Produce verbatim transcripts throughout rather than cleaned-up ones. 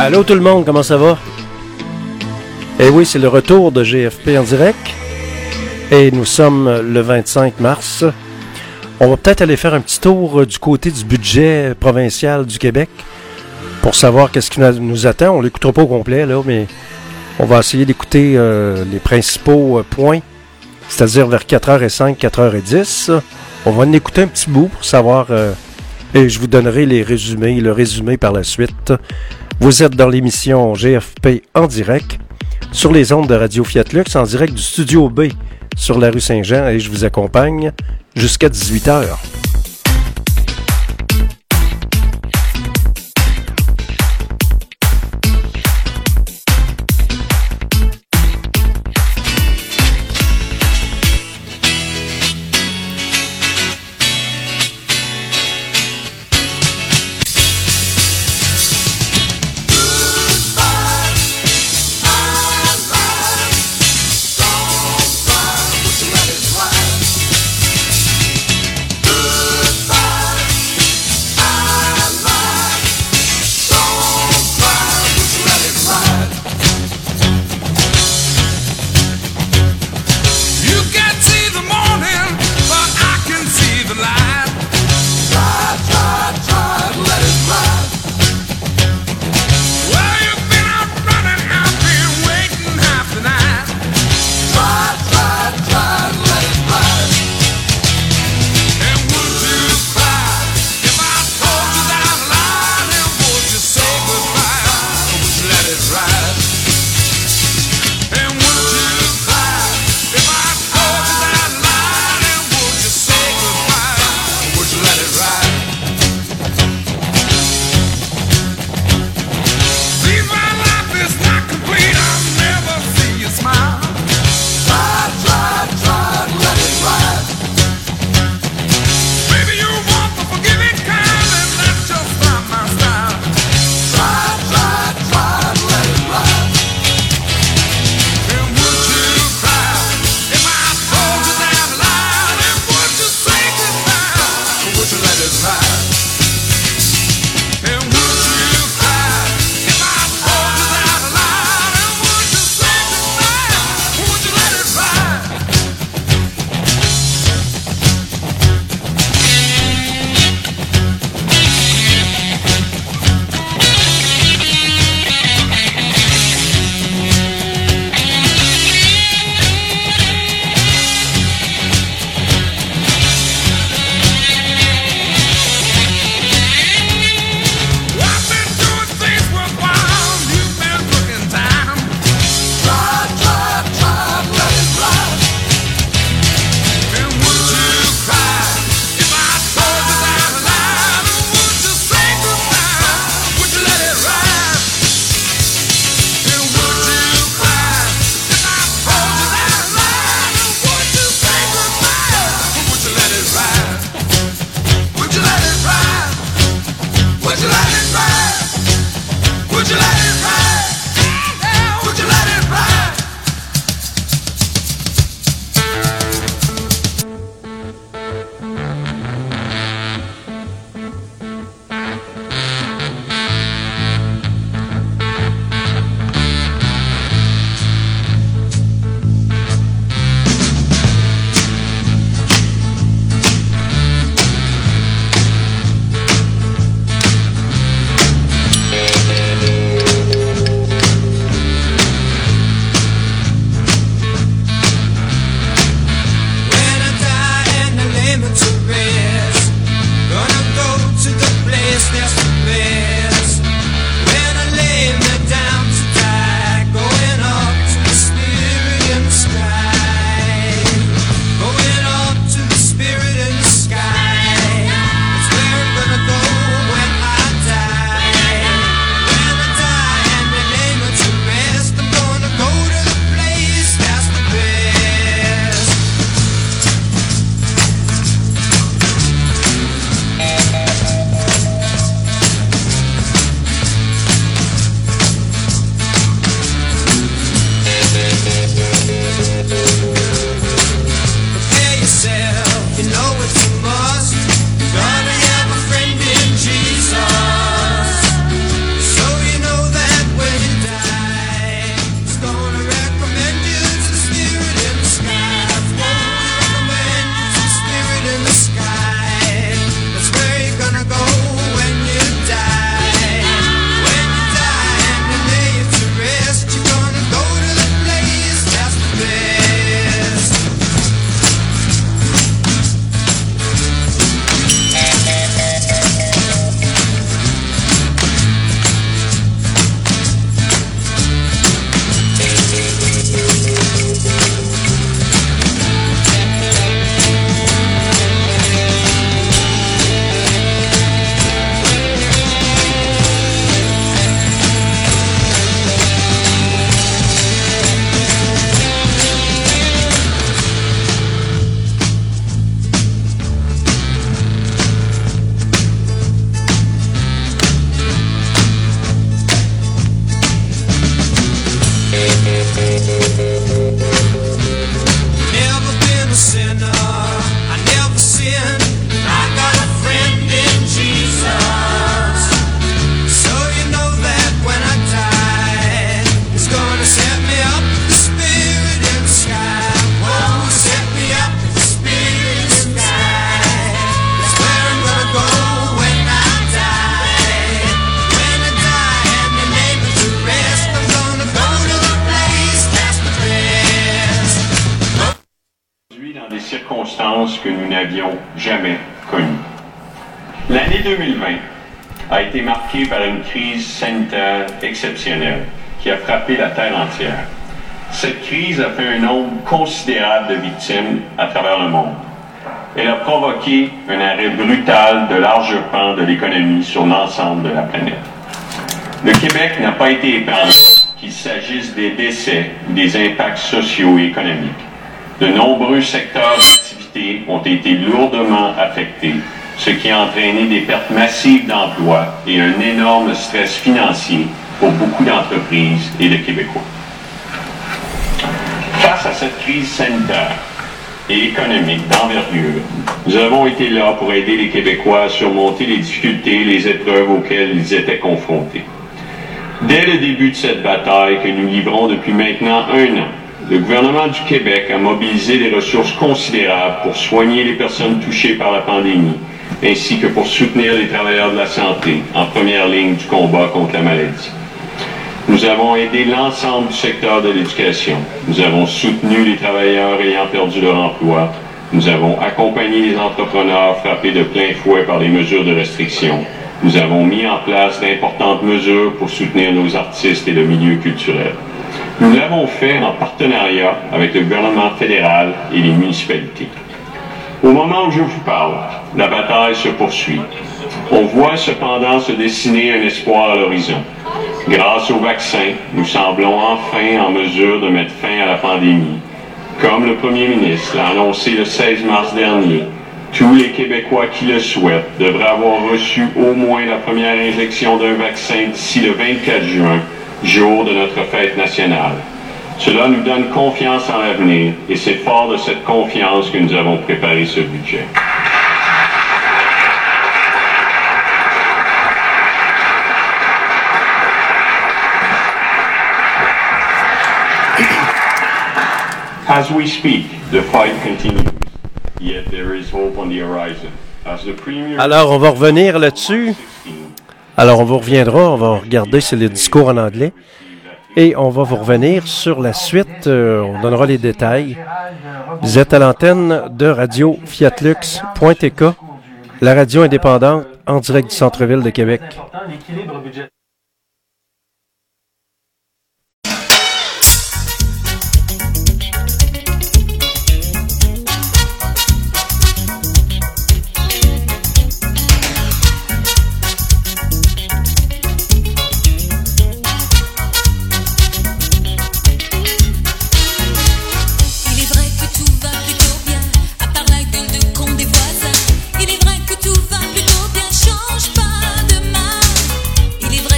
Allô tout le monde, comment ça va? Eh oui, c'est le retour de G F P en direct. Et nous sommes le vingt-cinq mars. On va peut-être aller faire un petit tour du côté du budget provincial du Québec pour savoir qu'est-ce qui nous attend. On ne l'écoutera pas au complet, là, mais on va essayer d'écouter euh, les principaux euh, points, c'est-à-dire vers quatre heures cinq, quatre heures dix. On va en écouter un petit bout pour savoir, euh, et je vous donnerai les résumés, le résumé par la suite. Vous êtes dans l'émission G F P en direct, sur les ondes de Radio Fiat Lux, en direct du Studio B sur la rue Saint-Jean, et je vous accompagne jusqu'à dix-huit heures. Good circonstances que nous n'avions jamais connues. L'année deux mille vingt a été marquée par une crise sanitaire exceptionnelle qui a frappé la Terre entière. Cette crise a fait un nombre considérable de victimes à travers le monde. Elle a provoqué un arrêt brutal de larges pans de l'économie sur l'ensemble de la planète. Le Québec n'a pas été épargné, qu'il s'agisse des décès ou des impacts sociaux et économiques. De nombreux secteurs d'activité ont été lourdement affectés, ce qui a entraîné des pertes massives d'emplois et un énorme stress financier pour beaucoup d'entreprises et de Québécois. Face à cette crise sanitaire et économique d'envergure, nous avons été là pour aider les Québécois à surmonter les difficultés et les épreuves auxquelles ils étaient confrontés. Dès le début de cette bataille que nous livrons depuis maintenant un an, le gouvernement du Québec a mobilisé des ressources considérables pour soigner les personnes touchées par la pandémie, ainsi que pour soutenir les travailleurs de la santé en première ligne du combat contre la maladie. Nous avons aidé l'ensemble du secteur de l'éducation. Nous avons soutenu les travailleurs ayant perdu leur emploi. Nous avons accompagné les entrepreneurs frappés de plein fouet par les mesures de restriction. Nous avons mis en place d'importantes mesures pour soutenir nos artistes et le milieu culturel. Nous l'avons fait en partenariat avec le gouvernement fédéral et les municipalités. Au moment où je vous parle, la bataille se poursuit. On voit cependant se dessiner un espoir à l'horizon. Grâce au vaccin, nous semblons enfin en mesure de mettre fin à la pandémie. Comme le premier ministre l'a annoncé le seize mars dernier, tous les Québécois qui le souhaitent devraient avoir reçu au moins la première injection d'un vaccin d'ici le vingt-quatre juin, jour de notre fête nationale. Cela nous donne confiance en l'avenir et c'est fort de cette confiance que nous avons préparé ce budget. As we speak, the fight continues, yet there is hope on the horizon. As the premier... Alors, on va revenir là-dessus. Alors, on vous reviendra, on va regarder, c'est le discours en anglais. Et on va vous revenir sur la suite, euh, on donnera les détails. Vous êtes à l'antenne de radio fiat lux point t k, la radio indépendante en direct du centre-ville de Québec. Il est vrai que tout va plutôt bien, change pas demain. Il est vrai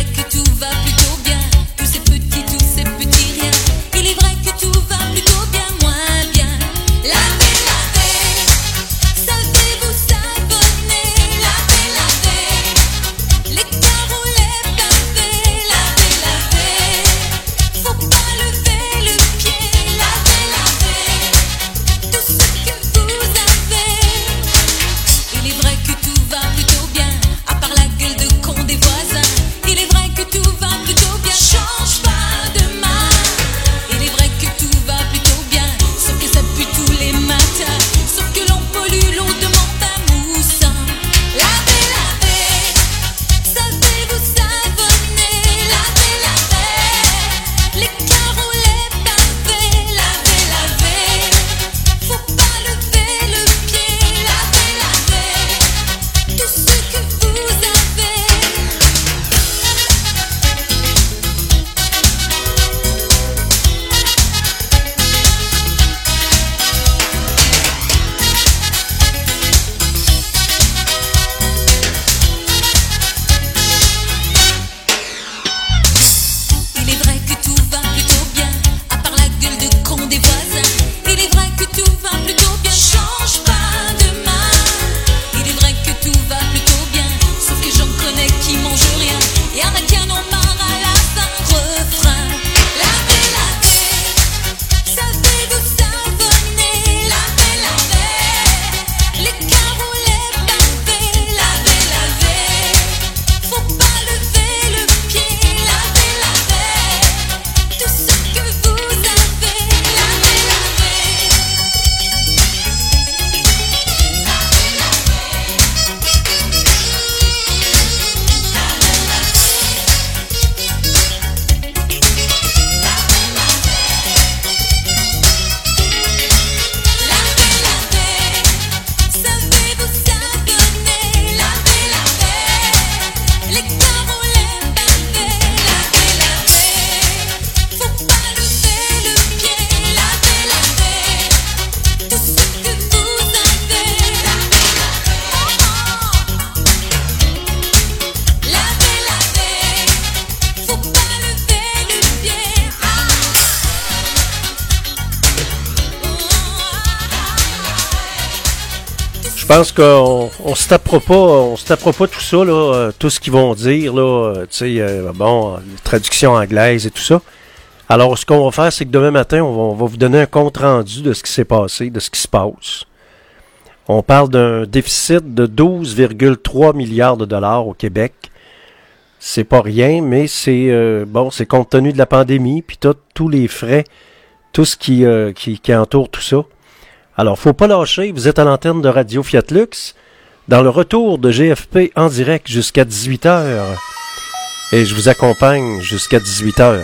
pense qu'on on se tapera pas, on se tapera pas tout ça, là, euh, tout ce qu'ils vont dire, là, euh, tu sais, euh, bon, les traductions anglaises et tout ça. Alors, ce qu'on va faire, c'est que demain matin, on va, on va vous donner un compte rendu de ce qui s'est passé, de ce qui se passe. On parle d'un déficit de douze virgule trois milliards de dollars au Québec. C'est pas rien, mais c'est euh, bon, c'est compte tenu de la pandémie, puis tous les frais, tout ce qui, euh, qui, qui entoure tout ça. Alors, faut pas lâcher, vous êtes à l'antenne de Radio Fiat Lux, dans le retour de G F P en direct jusqu'à dix-huit heures. Et je vous accompagne jusqu'à dix-huit heures.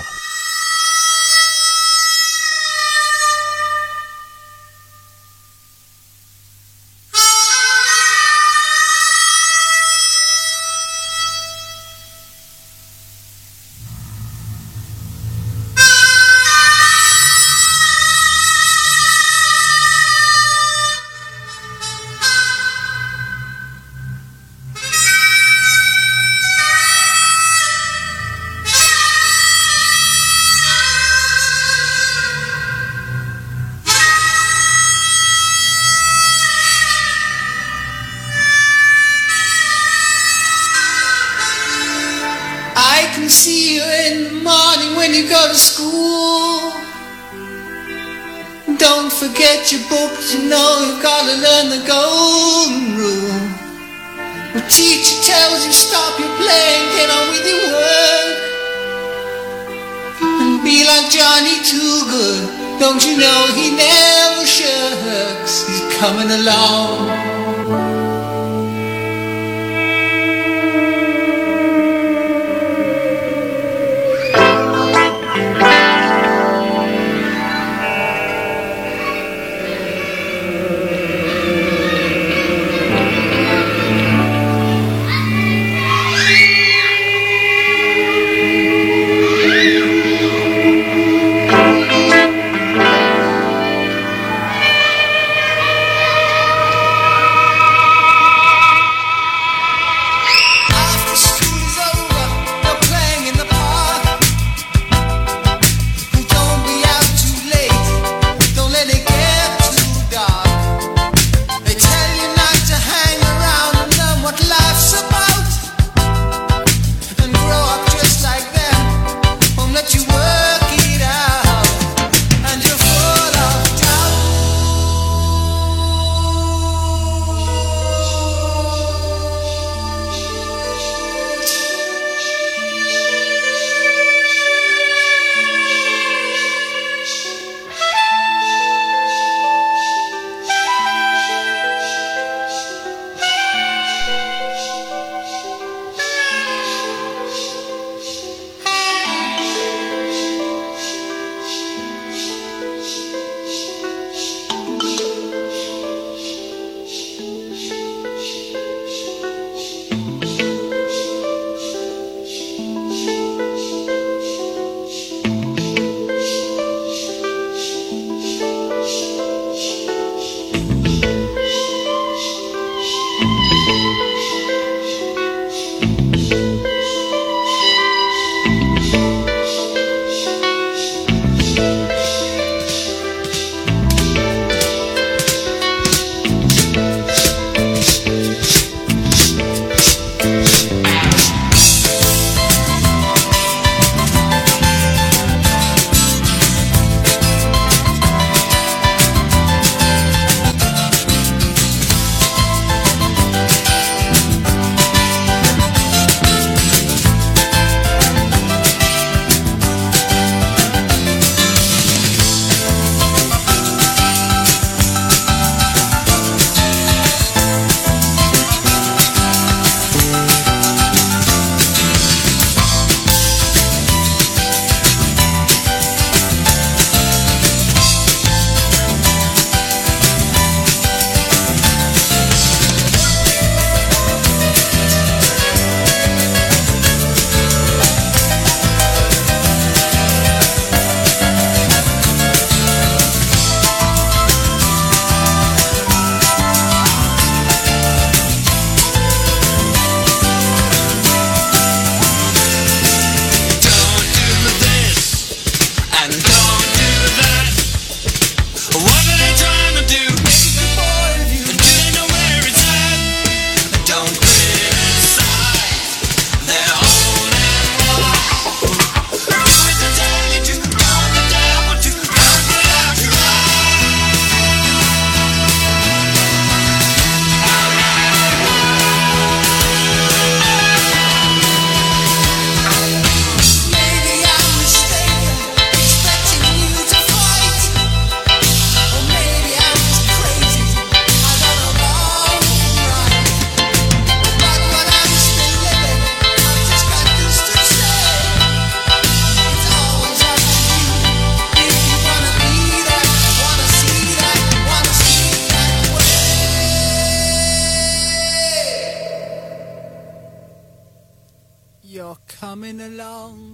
coming along.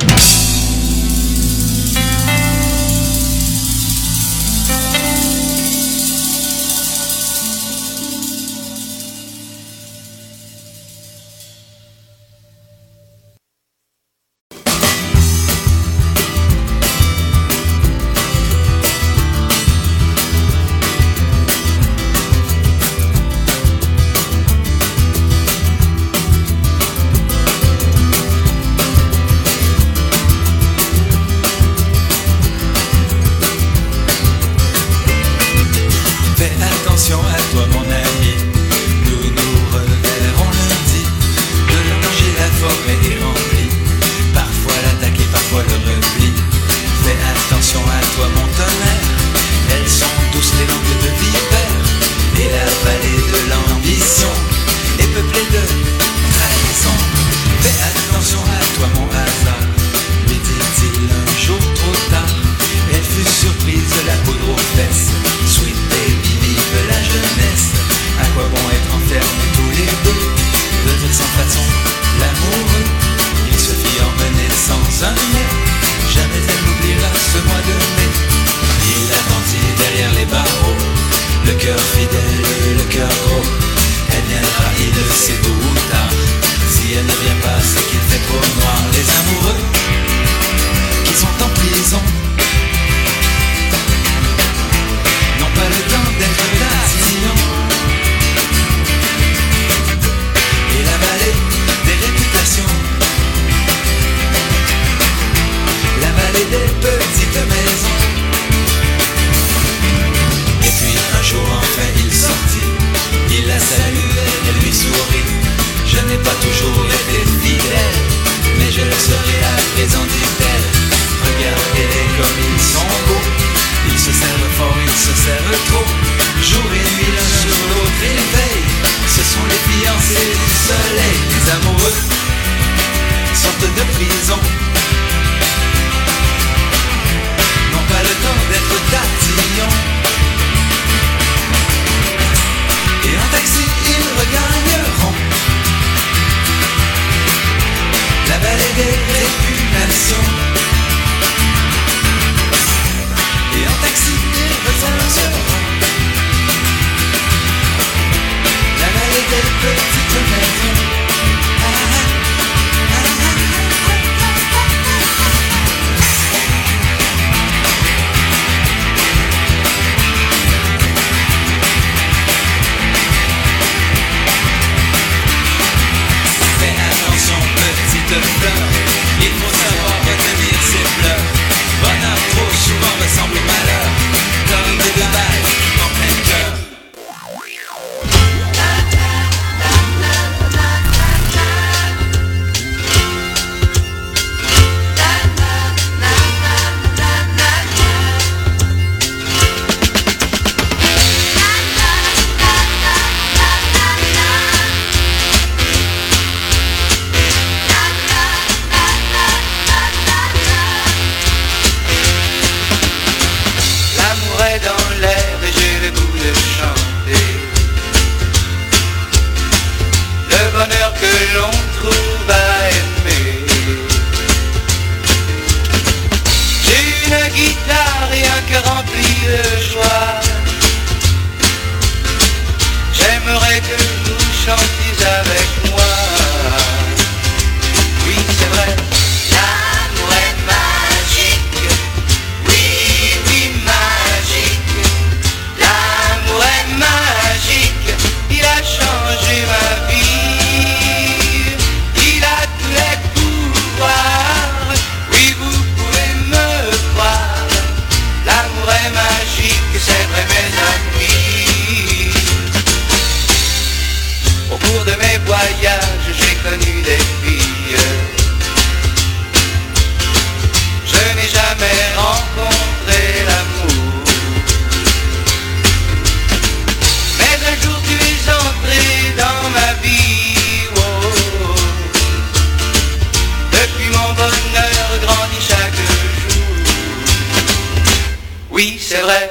Oui, c'est vrai,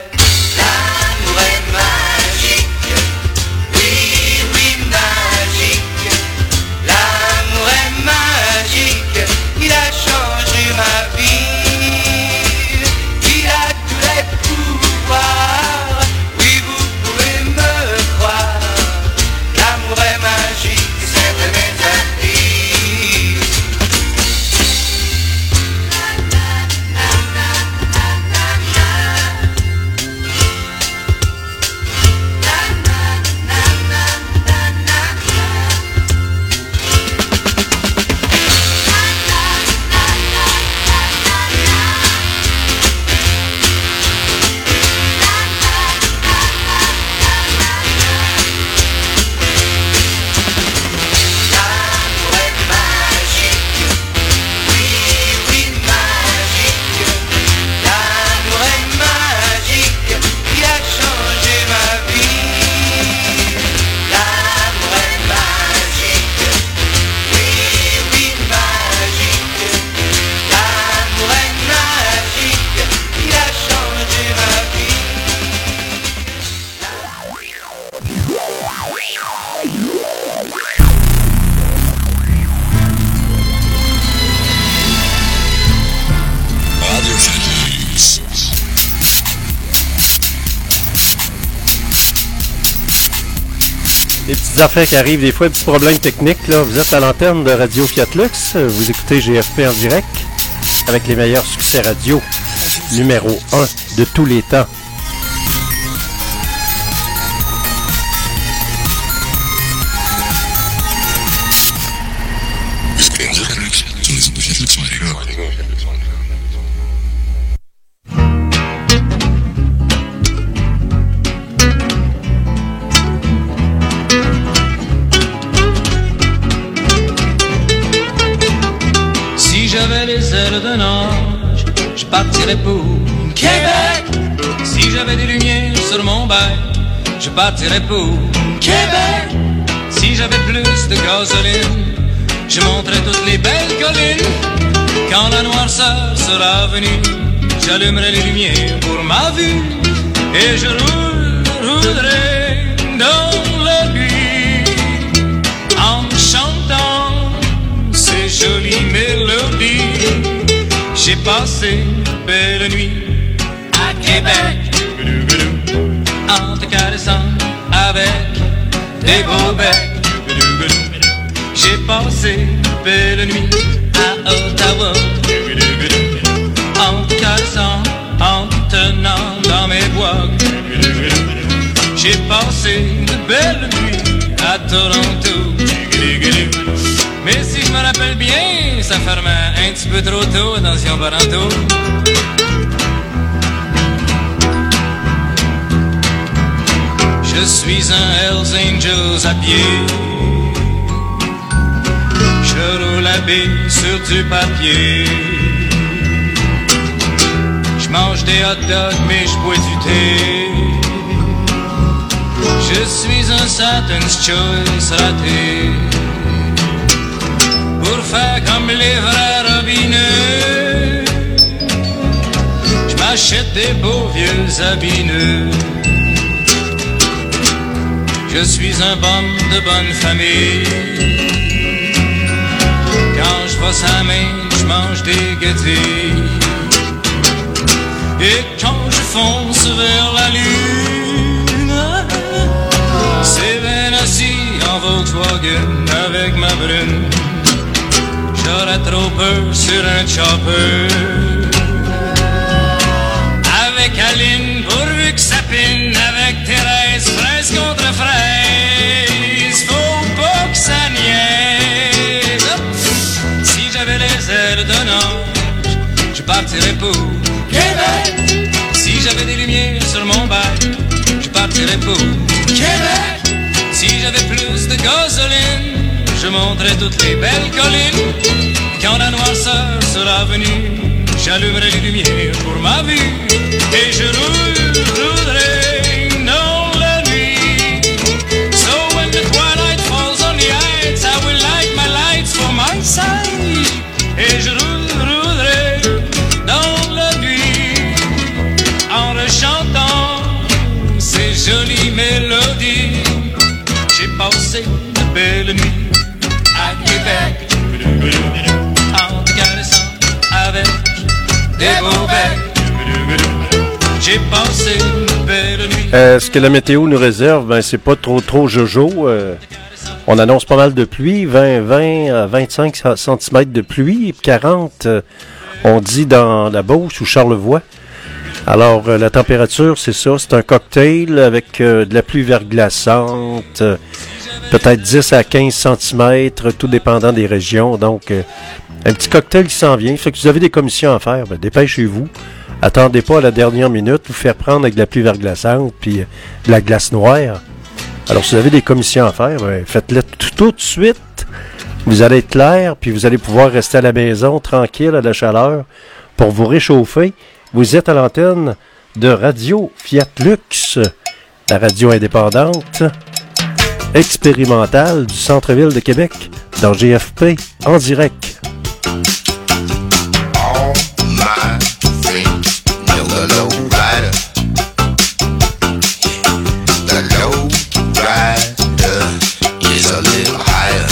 l'amour est magique. Oui, oui, magique. L'amour est magique. Les petites affaires qui arrivent des fois, des petits problèmes techniques. Là. Vous êtes à l'antenne de Radio Fiat Lux. Vous écoutez G F P en direct avec les meilleurs succès radio. Numéro un de tous les temps. D'un ange, je partirais pour Québec. Si j'avais des lumières sur mon bail, je partirais pour Québec. Si j'avais plus de gasoline, je monterais toutes les belles collines. Quand la noirceur sera venue, j'allumerai les lumières pour ma vue. Et je roule, roulerai dans la nuit en chantant ces jolies mélodies. J'ai passé une belle nuit à Québec, en te caressant avec des beaux becs. J'ai passé une belle nuit à Ottawa, en te caressant, en te tenant dans mes bois. J'ai passé une belle nuit à Toronto. Mais si je me rappelle bien, ça fermait un petit peu trop tôt, attention parento. Je suis un Hells Angels à pied, je roule à baie sur du papier. Je mange des hot dogs mais je bois du thé. Je suis un Satan's Choice raté, pour faire comme les vrais robineux. Je m'achète des beaux vieux habits neufs. Je suis un bum de bonne famille. Quand je vois sa main, je mange des gâteaux. Et quand je fonce vers la lune, c'est bien assis en Volkswagen avec ma brune. J'aurais trop peur sur un chopper avec Aline, pourvu que ça pine. Avec Thérèse, fraise contre fraise, faut pas que ça niaise. Si j'avais les ailes d'un ange, je partirais pour Québec. Si j'avais des lumières sur mon bail, je partirais pour Québec. Si j'avais plus de gasoline, je monterai toutes les belles collines. Quand la noirceur sera venue, j'allumerai les lumières pour ma vue. Et je roule, roulerai dans la nuit. So when the twilight falls on the heights, I will light my lights for my side. Et je roule, roulerai dans la nuit en rechantant ces jolies mélodies. J'ai passé de belles nuits à Québec, en te caressant avec des beaux becs. J'ai passé une belle nuit. Euh, ce que la météo nous réserve, ben c'est pas trop trop jojo. Euh, on annonce pas mal de pluie, vingt, vingt à vingt-cinq centimètres de pluie, et quarante, euh, on dit dans la Beauce ou Charlevoix. Alors, euh, la température, c'est ça, c'est un cocktail avec euh, de la pluie verglaçante, euh, peut-être dix à quinze centimètres, tout dépendant des régions. Donc, euh, un petit cocktail qui s'en vient. Fait que si vous avez des commissions à faire, ben, dépêchez-vous. Attendez pas à la dernière minute, vous faire prendre avec de la pluie verglaçante puis euh, de la glace noire. Alors, si vous avez des commissions à faire, ben, faites-les tout, tout de suite. Vous allez être clair, puis vous allez pouvoir rester à la maison tranquille à la chaleur pour vous réchauffer. Vous êtes à l'antenne de Radio Fiat Lux, la radio indépendante, expérimentale du centre-ville de Québec, dans G F P en direct. All my friends know the low rider. The low rider is a little higher.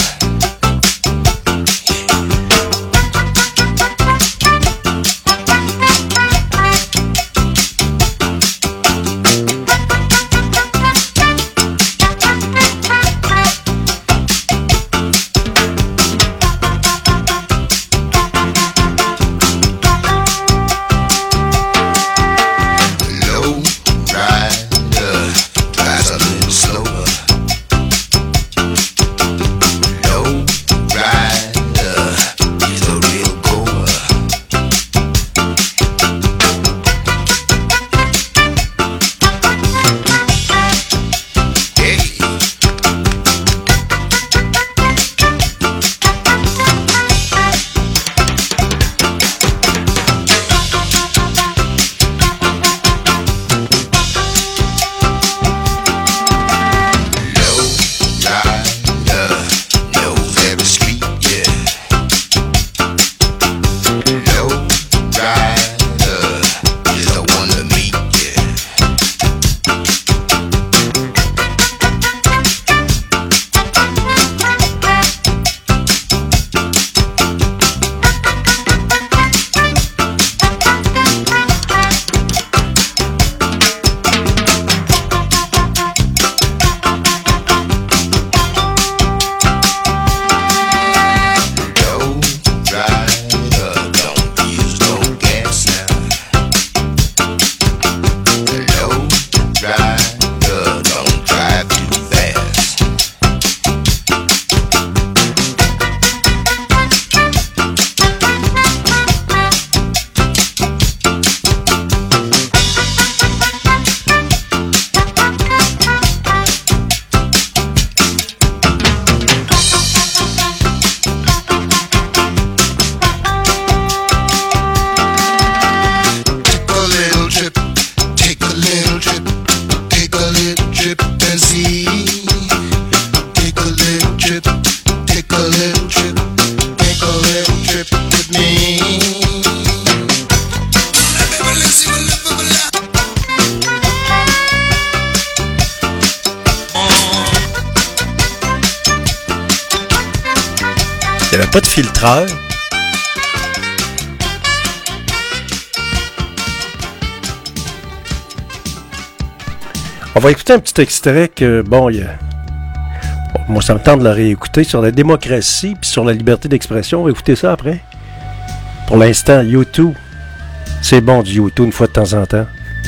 pas de filtreur. On va écouter un petit extrait que, bon, il y a... bon, moi, ça me tente de le réécouter sur la démocratie puis sur la liberté d'expression. On va écouter ça après. Pour l'instant, U deux. C'est bon du U deux une fois de temps en temps.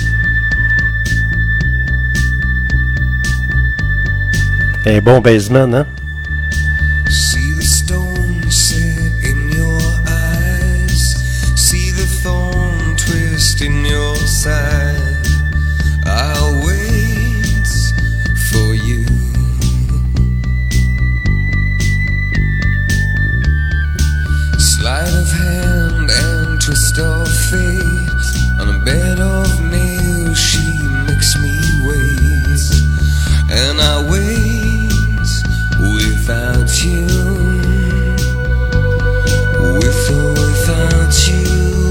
Un bon baseman, hein? See the stone set in your eyes. See the thorn twist in your side. I'll wait for you. Sleight of hand and twist of fate. On a bed of nails she makes me wait. And I wait without you. With or without you.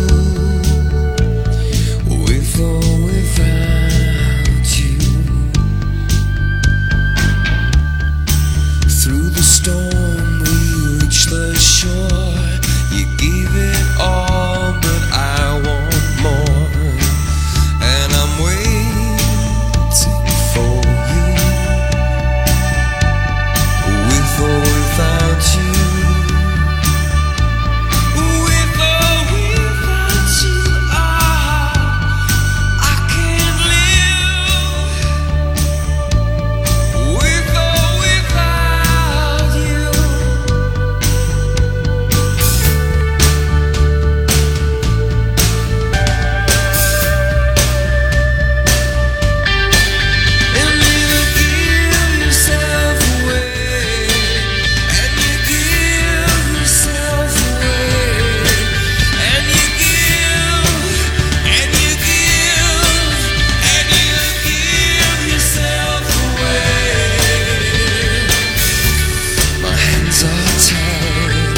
With or without you. Through the storm we reach the shore. You gave it all, but I want more. And I'm waiting for you. With or without you. With or without you. Ah, I can't live. With or without you. And you give yourself away. And you give yourself away. And you give. And you give. And you give yourself away. My hands are tied.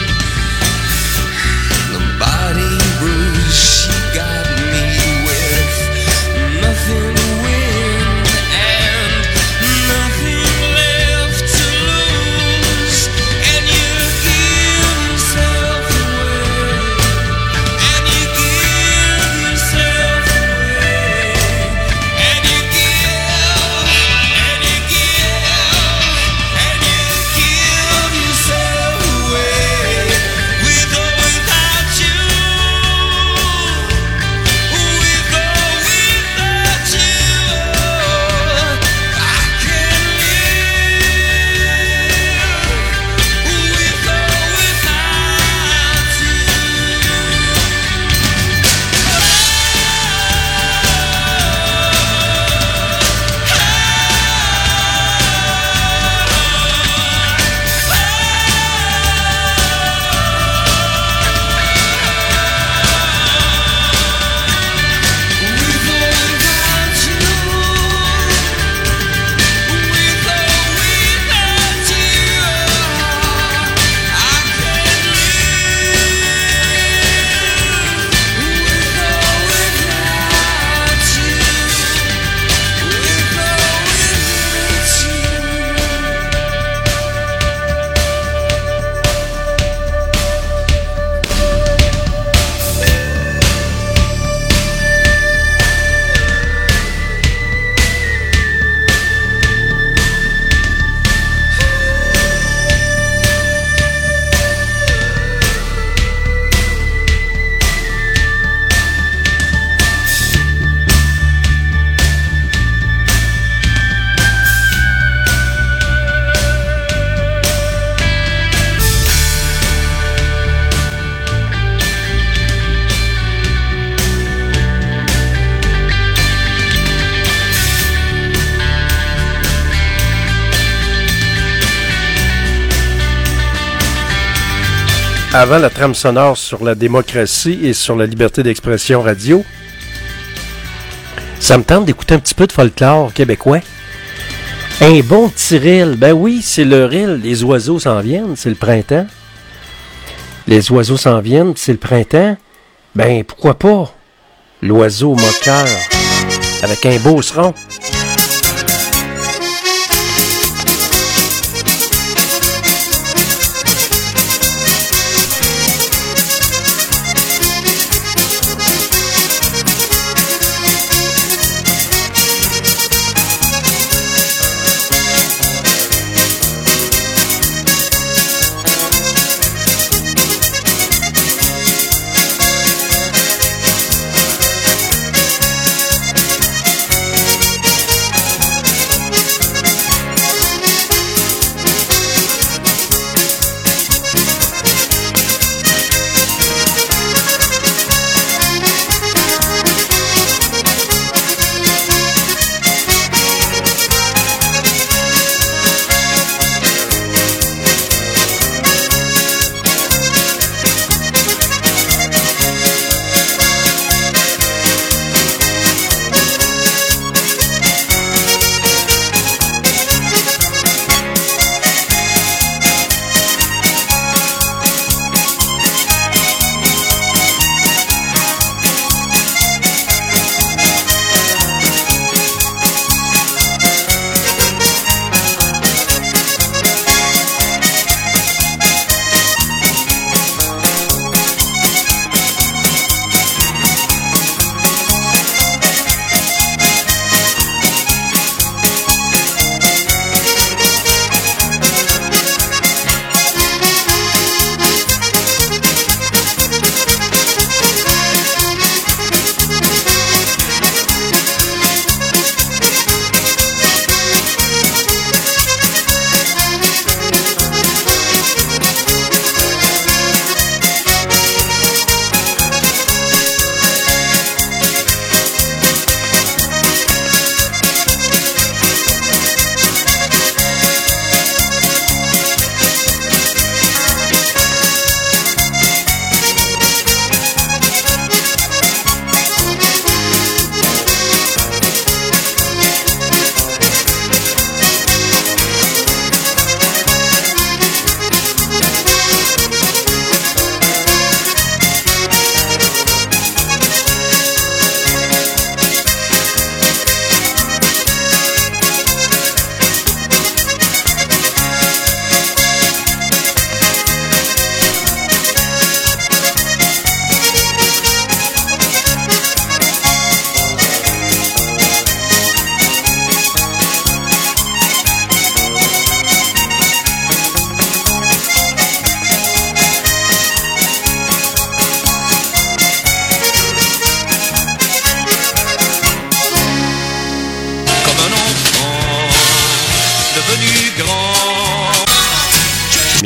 The body bruise she got me with. Nothing to win and nothing left to lose. And you give yourself away. And you give yourself away. And you give. And you give. And you give yourself away. With or without you. With or without you. I can't live. With or without you. Avant la trame sonore sur la démocratie et sur la liberté d'expression radio, ça me tente d'écouter un petit peu de folklore québécois. Un bon petit ril. Ben oui, c'est le ril. Les oiseaux s'en viennent, c'est le printemps. Les oiseaux s'en viennent, c'est le printemps. Ben pourquoi pas? L'oiseau moqueur avec un beau seron.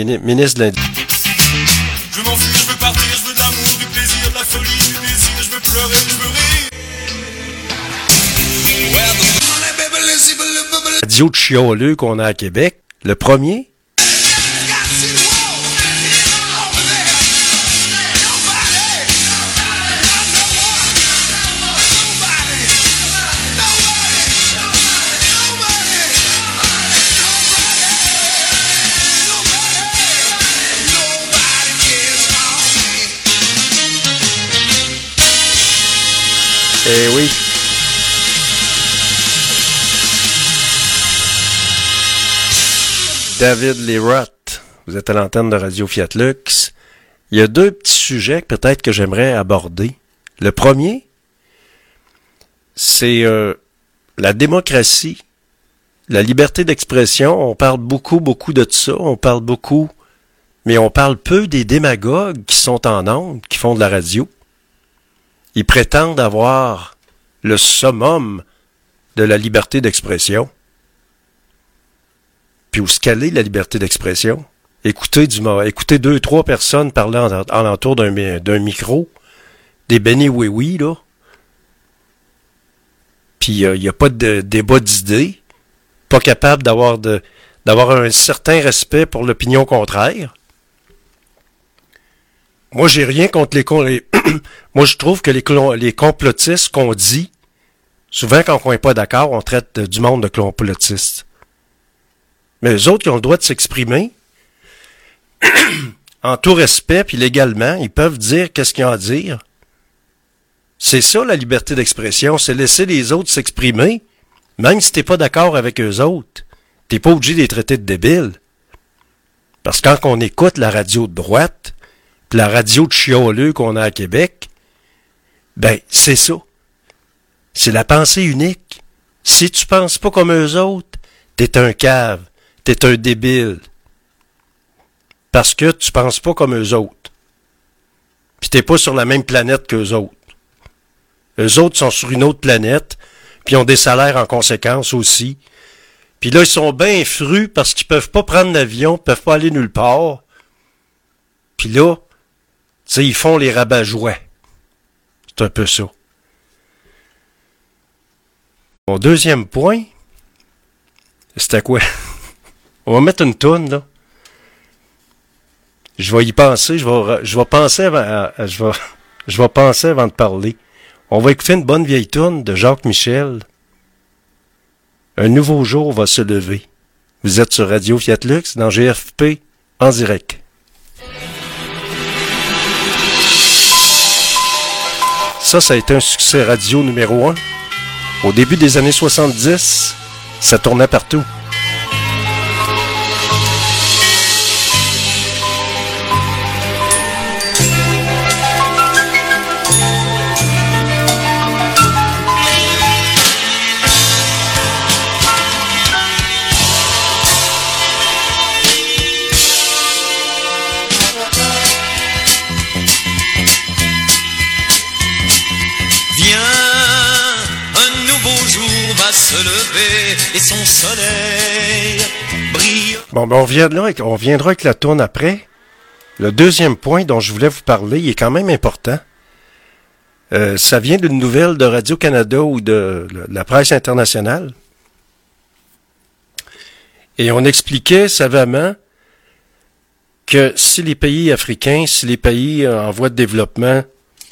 mini- ministre de l'Industrie. Je veux m'enfuir, je veux partir, je veux de l'amour, du plaisir, de la folie, du désir, je veux pleurer, je veux rire. Radio de chioleux qu'on a à Québec. Le premier, eh oui. David Leroth, vous êtes à l'antenne de Radio Fiat Lux. Il y a deux petits sujets que peut-être que j'aimerais aborder. Le premier, c'est euh, la démocratie, la liberté d'expression. On parle beaucoup, beaucoup de ça. On parle beaucoup, mais on parle peu des démagogues qui sont en ondes, qui font de la radio. Ils prétendent avoir le summum de la liberté d'expression. Puis où se caler la liberté d'expression? Écoutez, du, écoutez deux, trois personnes parler en, en l'entour d'un, d'un micro, des bénis oui-oui, là. Puis il euh, n'y a pas de débat d'idées, pas capable d'avoir de d'avoir un certain respect pour l'opinion contraire. Moi, j'ai rien contre les... les Moi, je trouve que les, les complotistes qu'on dit, souvent, quand on n'est pas d'accord, on traite du monde de complotistes. Mais eux autres, qui ont le droit de s'exprimer, en tout respect, puis légalement, ils peuvent dire qu'est-ce qu'ils ont à dire. C'est ça, la liberté d'expression, c'est laisser les autres s'exprimer, même si t'es pas d'accord avec eux autres. T'es pas obligé de les traiter de débiles. Parce que quand on écoute la radio de droite, puis la radio de chioleux qu'on a à Québec, ben, c'est ça. C'est la pensée unique. Si tu penses pas comme eux autres, t'es un cave, t'es un débile. Parce que tu penses pas comme eux autres. Puis t'es pas sur la même planète qu'eux autres. Eux autres sont sur une autre planète, puis ont des salaires en conséquence aussi. Puis là, ils sont bien frus parce qu'ils peuvent pas prendre l'avion, peuvent pas aller nulle part. Puis là, tu sais, ils font les rabat-jouets. C'est un peu ça. Mon deuxième point, c'était quoi? On va mettre une toune, là. Je vais y penser, je vais, je vais penser avant, à, à, je vais, je vais penser avant de parler. On va écouter une bonne vieille toune de Jacques Michel. Un nouveau jour va se lever. Vous êtes sur Radio Fiat Lux dans G F P en direct. Ça, ça a été un succès radio numéro un. Au début des années soixante-dix, ça tournait partout. Se lever et son soleil brille. Bon, ben on, vient de là, on viendra avec la tourne après. Le deuxième point dont je voulais vous parler, il est quand même important. Euh, ça vient d'une nouvelle de Radio-Canada ou de, de la presse internationale. Et on expliquait savamment que si les pays africains, si les pays en voie de développement,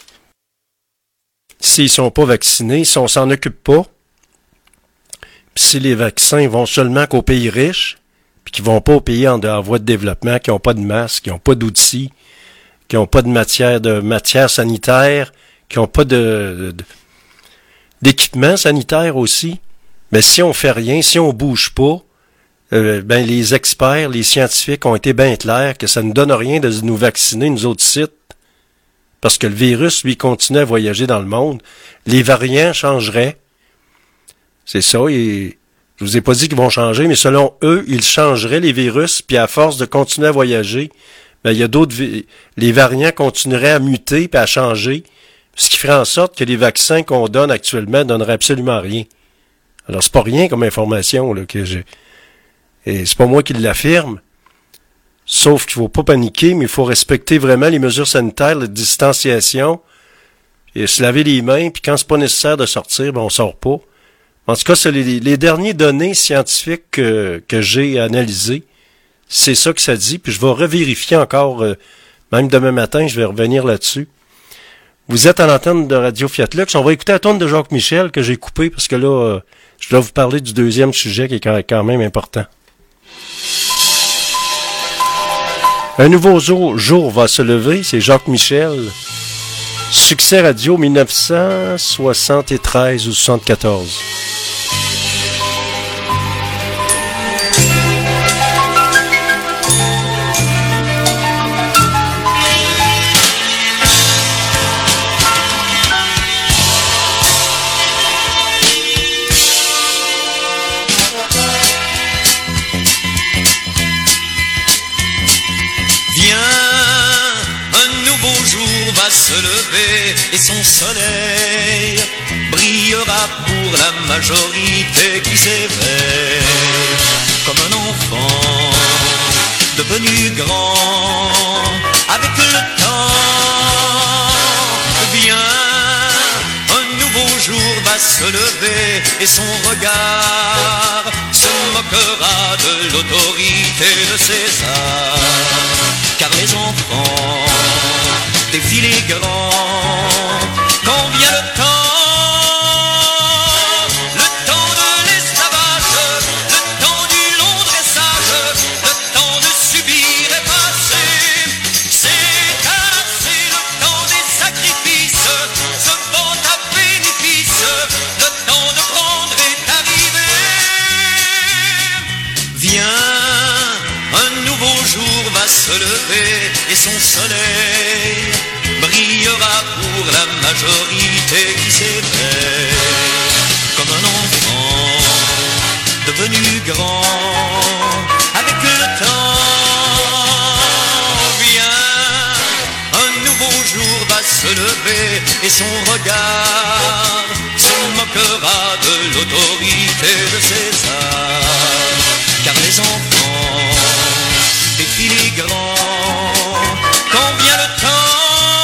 s'ils sont pas vaccinés, si on s'en occupe pas, puis si les vaccins vont seulement qu'aux pays riches, puis qu'ils vont pas aux pays en, en voie de développement, qui n'ont pas de masques, qui n'ont pas d'outils, qui n'ont pas de matière de matière sanitaire, qui n'ont pas de, de d'équipement sanitaire aussi. Mais si on fait rien, si on bouge pas, euh, ben les experts, les scientifiques ont été bien clairs que ça ne donne rien de nous vacciner, nous autres sites, parce que le virus, lui, continue à voyager dans le monde. Les variants changeraient. C'est ça, et je vous ai pas dit qu'ils vont changer, mais selon eux, ils changeraient les virus, puis à force de continuer à voyager, ben il y a d'autres vi- les variants continueraient à muter puis à changer, ce qui ferait en sorte que les vaccins qu'on donne actuellement donneraient absolument rien. Alors c'est pas rien comme information là que j'ai. Et c'est pas moi qui l'affirme. Sauf qu'il ne faut pas paniquer, mais il faut respecter vraiment les mesures sanitaires, la distanciation, et se laver les mains, puis quand c'est pas nécessaire de sortir, ben on sort pas. En tout cas, c'est les, les dernières données scientifiques que, que j'ai analysées. C'est ça que ça dit, puis je vais revérifier encore, euh, même demain matin, je vais revenir là-dessus. Vous êtes à l'antenne de Radio Fiat Lux. On va écouter la tonne de Jacques Michel que j'ai coupé parce que là, euh, je dois vous parler du deuxième sujet qui est quand même important. Un nouveau jour, jour va se lever, c'est Jacques Michel. Succès radio dix-neuf cent soixante-treize ou soixante-quatorze. Se lever et son soleil brillera pour la majorité qui s'éveille comme un enfant devenu grand avec le temps. Bien, un nouveau jour va se lever et son regard se moquera de l'autorité de César, car les enfants défilent les grands, quand vient le temps, le temps de l'esclavage, le temps du long dressage, le temps de subir est passé, c'est assez, le temps des sacrifices, se vend à bénéfice, le temps de prendre est arrivé. Viens, un nouveau jour va se lever et son soleil brillera pour la majorité qui s'éveille comme un enfant devenu grand avec le temps. Viens, un nouveau jour va se lever et son regard se moquera de l'autorité de César, car les enfants défilent les grands quand vient le temps.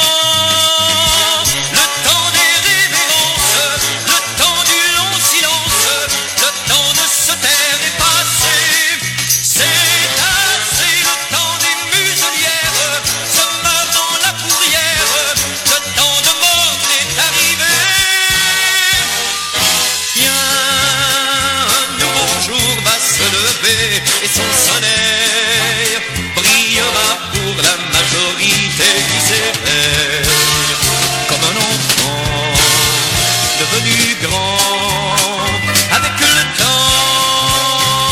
Et son soleil brillera pour la majorité qui s'éveille comme un enfant devenu grand avec le temps.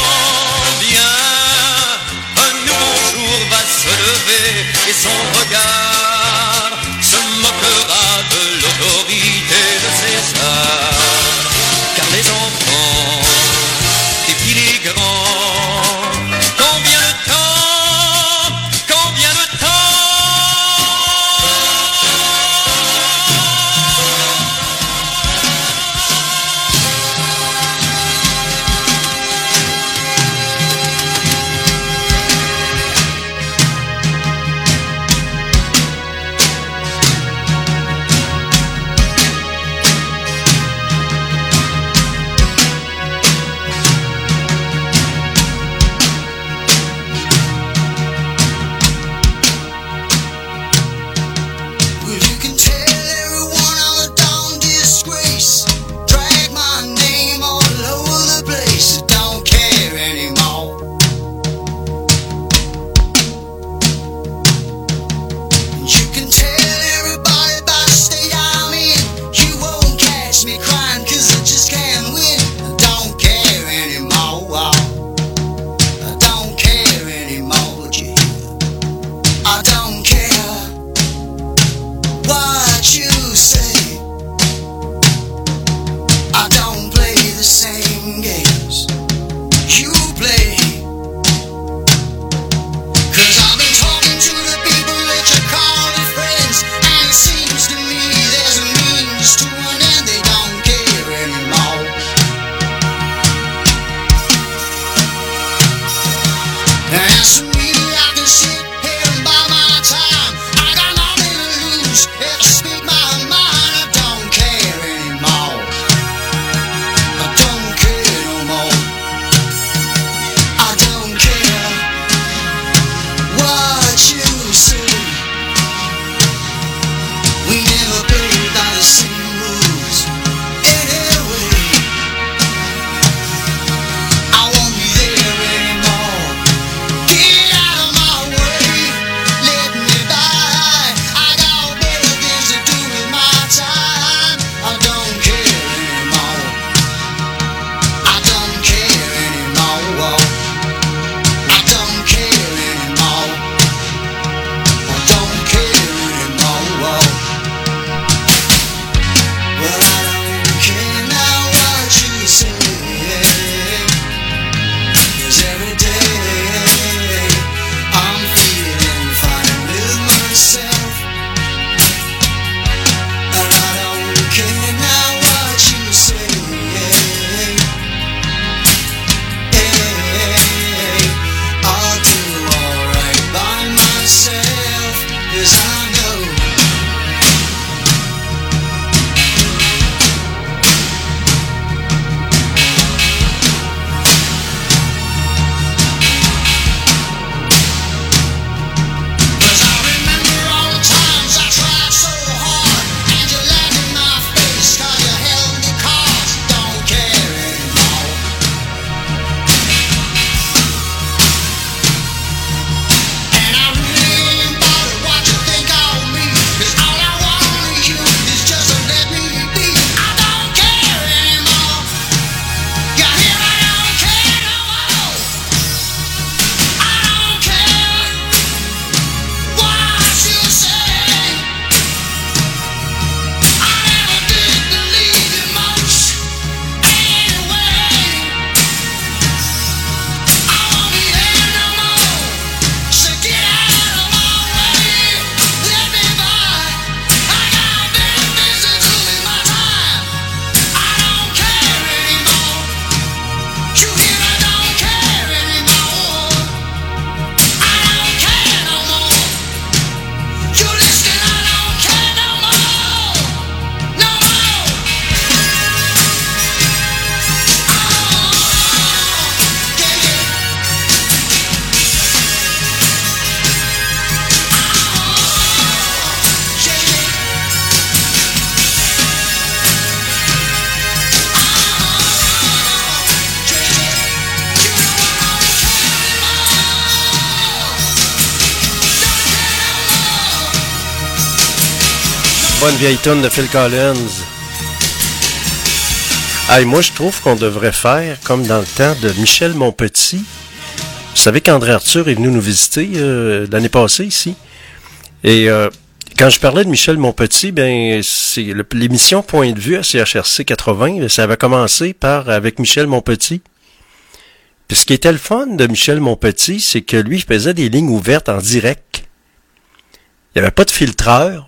Bien, un nouveau jour va se lever et son regard se moquera de l'autorité de César, car les enfants défilent les grands. As for me, I can see bonne vieille tune de Phil Collins. Hey, moi, je trouve qu'on devrait faire comme dans le temps de Michel Monpetit. Vous savez qu'André Arthur est venu nous visiter euh, l'année passée ici. Et euh, quand je parlais de Michel Monpetit, ben c'est le, l'émission Point de vue à C H R C quatre-vingts, ça avait commencé par avec Michel Monpetit. Puis ce qui était le fun de Michel Monpetit, c'est que lui, il faisait des lignes ouvertes en direct. Il n'y avait pas de filtreur.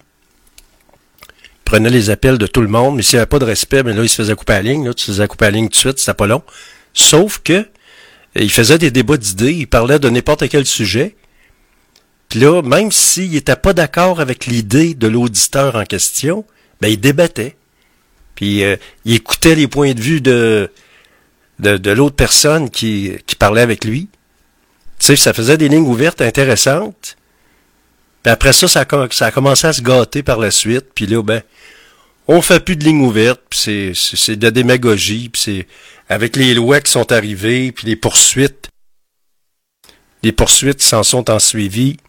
Il prenait les appels de tout le monde, mais s'il n'y avait pas de respect, ben là, il se faisait couper la ligne. Là, tu se faisais couper la ligne tout de suite, c'était pas long. Sauf que il faisait des débats d'idées, il parlait de n'importe quel sujet. Puis là, même s'il n'était pas d'accord avec l'idée de l'auditeur en question, ben il débattait. Puis euh, il écoutait les points de vue de de, de l'autre personne qui, qui parlait avec lui. Tu sais, ça faisait des lignes ouvertes intéressantes. Puis après ça, ça a, ça a commencé à se gâter par la suite. Puis là, ben, on fait plus de lignes ouvertes. Puis c'est, c'est, c'est de la démagogie. Puis c'est avec les lois qui sont arrivées, puis les poursuites. Les poursuites qui s'en sont en suivi,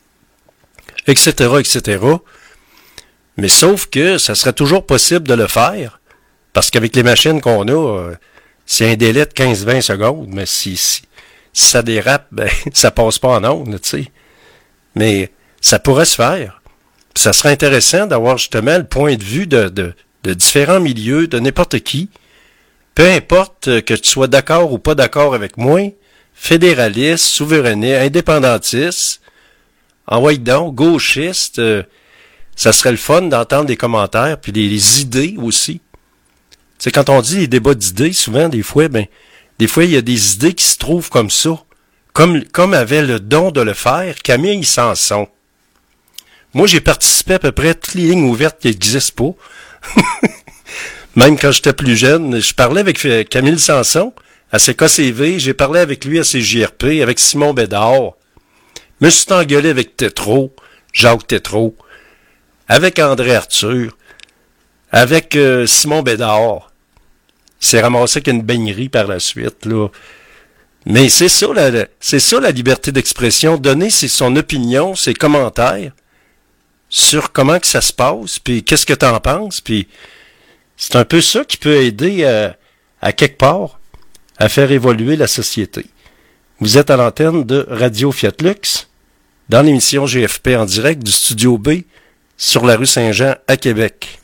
et cetera, et cetera. Mais sauf que ça serait toujours possible de le faire. Parce qu'avec les machines qu'on a, euh, c'est un délai de quinze à vingt secondes. Mais si, si, si ça dérape, ben, ça passe pas en ondes, tu sais. Mais ça pourrait se faire. Puis ça serait intéressant d'avoir justement le point de vue de, de, de différents milieux, de n'importe qui. Peu importe que tu sois d'accord ou pas d'accord avec moi, fédéraliste, souverainiste, indépendantiste, envoie donc, gauchiste, euh, ça serait le fun d'entendre des commentaires, puis des, des idées aussi. Tu sais, quand on dit les débats d'idées, souvent, des fois, ben, des fois, il y a des idées qui se trouvent comme ça. Comme, comme avait le don de le faire Camille Sanson. Moi, j'ai participé à peu près à toutes les lignes ouvertes qui n'existent pas. Même quand j'étais plus jeune, je parlais avec Camille Sanson à C K C V, j'ai parlé avec lui à C J R P, avec Simon Bédard. Je me suis engueulé avec Tétrault, Jacques Tétrault, avec André Arthur, avec euh, Simon Bédard. Il s'est ramassé avec une baignerie par la suite, là. Mais c'est ça, la, c'est ça la liberté d'expression, donner ses, son opinion, ses commentaires sur comment que ça se passe, puis qu'est-ce que t'en penses, puis c'est un peu ça qui peut aider à, à quelque part à faire évoluer la société. Vous êtes à l'antenne de Radio Fiat Lux, dans l'émission G F P en direct du Studio B, sur la rue Saint-Jean à Québec.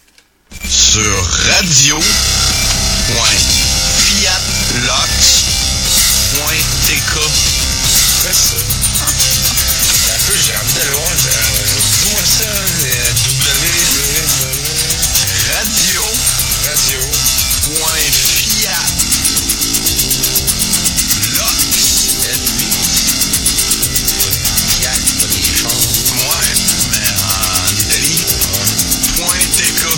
Sur radio point fiat lux point t k. C'est ça. C'est un peu, j'ai envie d'aller voir, dis-moi ça, W, radio, radio, point fiat, lux, fiat, pas des choses. Ouais, mais en Italie, point t k.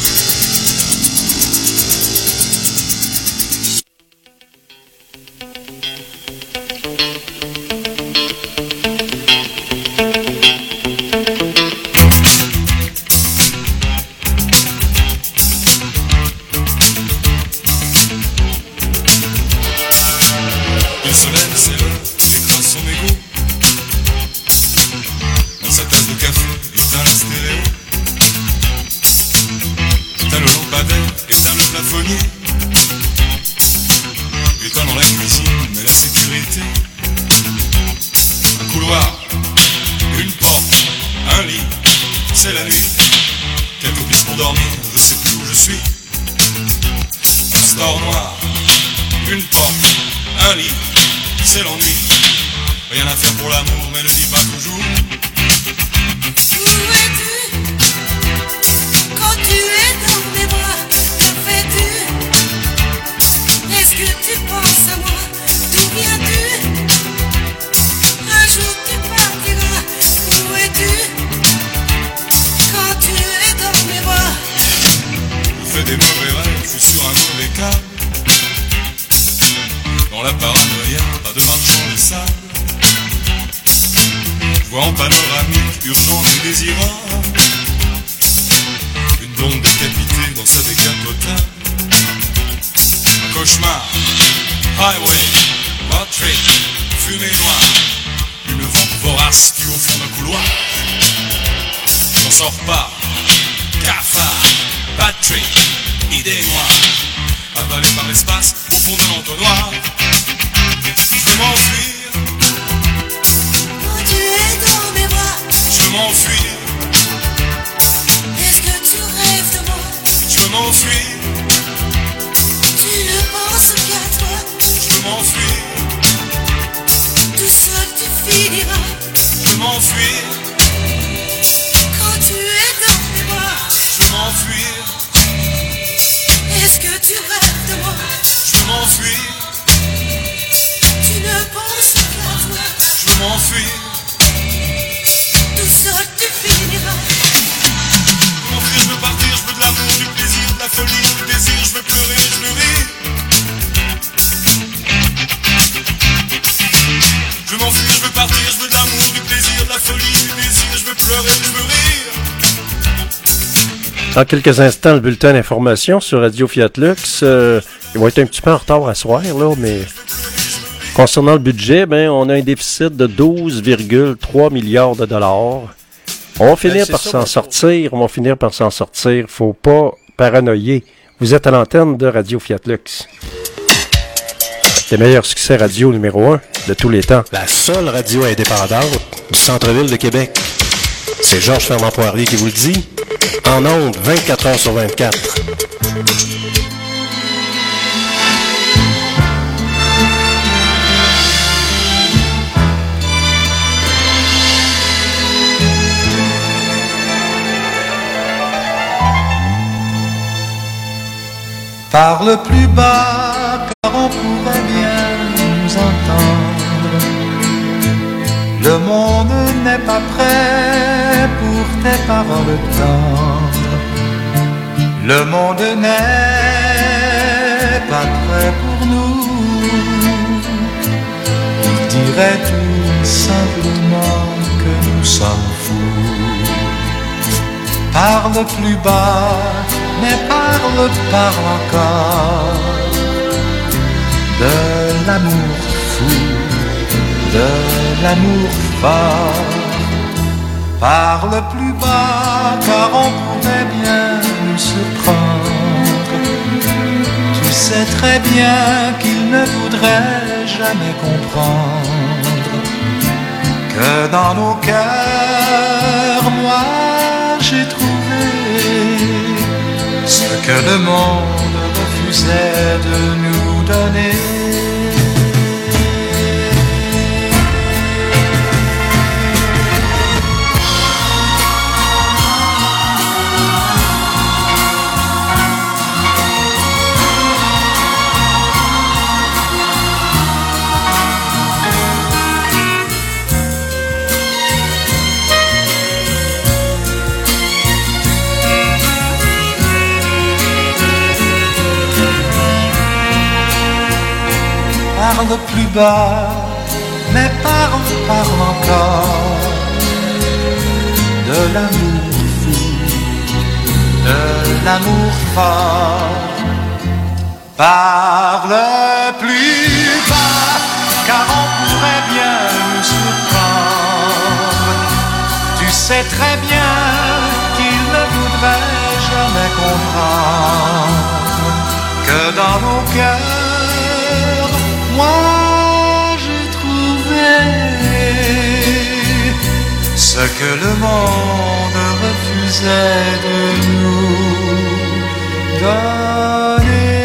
Vorace qui au fond d'un couloir n'en sort pas, caf et noir, avalé par l'espace au fond de l'entonnoir. Je veux m'enfuir, Quand tu es dans mes bras, je veux m'enfuir, est-ce que tu rêves de moi? je veux m'enfuir, Tu ne penses qu'à toi, je veux m'enfuir, tout seul tu finiras. je veux m'enfuir, Quand tu es dans mes bras, je veux m'enfuir, est-ce que tu rêves de moi? je veux m'enfuir, Tu ne penses qu'à toi, je veux m'enfuir, tout seul tu finiras. je veux m'enfuir, je veux partir, je veux de l'amour, du plaisir, de la folie, du désir, je veux pleurer, je veux rire. Je veux m'enfuir, je veux partir, je veux de l'amour, du plaisir, de la folie, du désir, je veux pleurer, je veux rire. Dans quelques instants, le bulletin d'information sur Radio Fiat Lux. Euh, il va être un petit peu en retard à soir, là, mais concernant le budget, ben, on a un déficit de douze virgule trois milliards de dollars. On va finir c'est par ça, s'en mon sortir, on va finir par s'en sortir. Faut pas paranoïer. Vous êtes à l'antenne de Radio Fiat Lux. Le meilleur succès radio numéro un de tous les temps. La seule radio indépendante du centre-ville de Québec. C'est Georges Fernand Poirier qui vous le dit. En ondes, vingt-quatre heures sur vingt-quatre. Parle plus bas car on pourrait bien nous entendre. Le monde n'est pas prêt pour tes paroles tendres. Le monde n'est pas prêt pour nous. Il dirait tout simplement que nous sommes fous. Parle plus bas, mais parle, parle encore de l'amour fou, de l'amour fort. Parle plus bas, car on pourrait bien nous surprendre. Tu sais très bien qu'il ne voudrait jamais comprendre que dans nos cœurs, moi j'ai trouvé ce que le monde refusait de nous donner. Parle plus bas, mais parle, parle encore de l'amour fou, de l'amour fort. Parle plus bas, car on pourrait bien nous surprendre. Tu sais très bien qu'il ne voudrait jamais comprendre que dans nos cœurs, moi j'ai trouvé ce que le monde refusait de nous donner.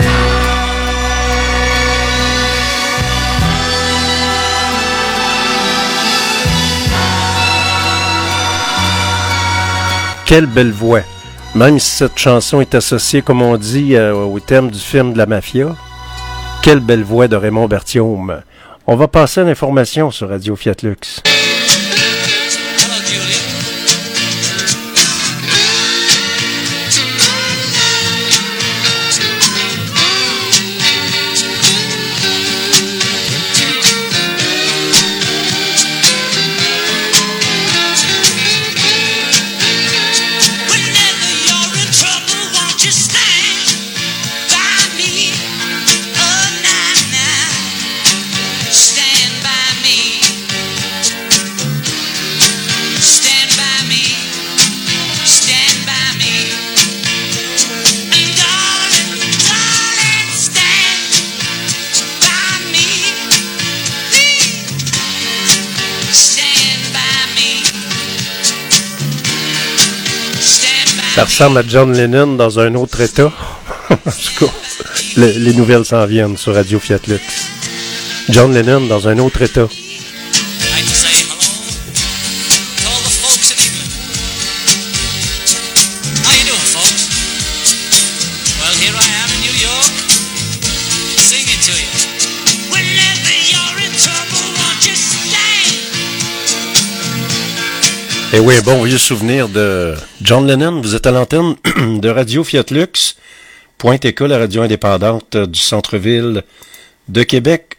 Quelle belle voix! Même si cette chanson est associée, comme on dit, euh, au thème du film de la mafia. Quelle belle voix de Raymond Berthiaume. On va passer à l'information sur Radio Fiat Lux. Stand by me. Ça ressemble à John Lennon dans un autre état. En tout cas, le, les nouvelles s'en viennent sur Radio Fiat Lux. John Lennon dans un autre état. I'd like to say hello to all the folks in England. How you doing, folks? Well, here I am in New York, singing to you. Whenever you're in trouble, won't you stay? Et oui, un bon vieux souvenir de John Lennon. Vous êtes à l'antenne de Radio Fiat Lux, Point École, la radio indépendante du centre-ville de Québec.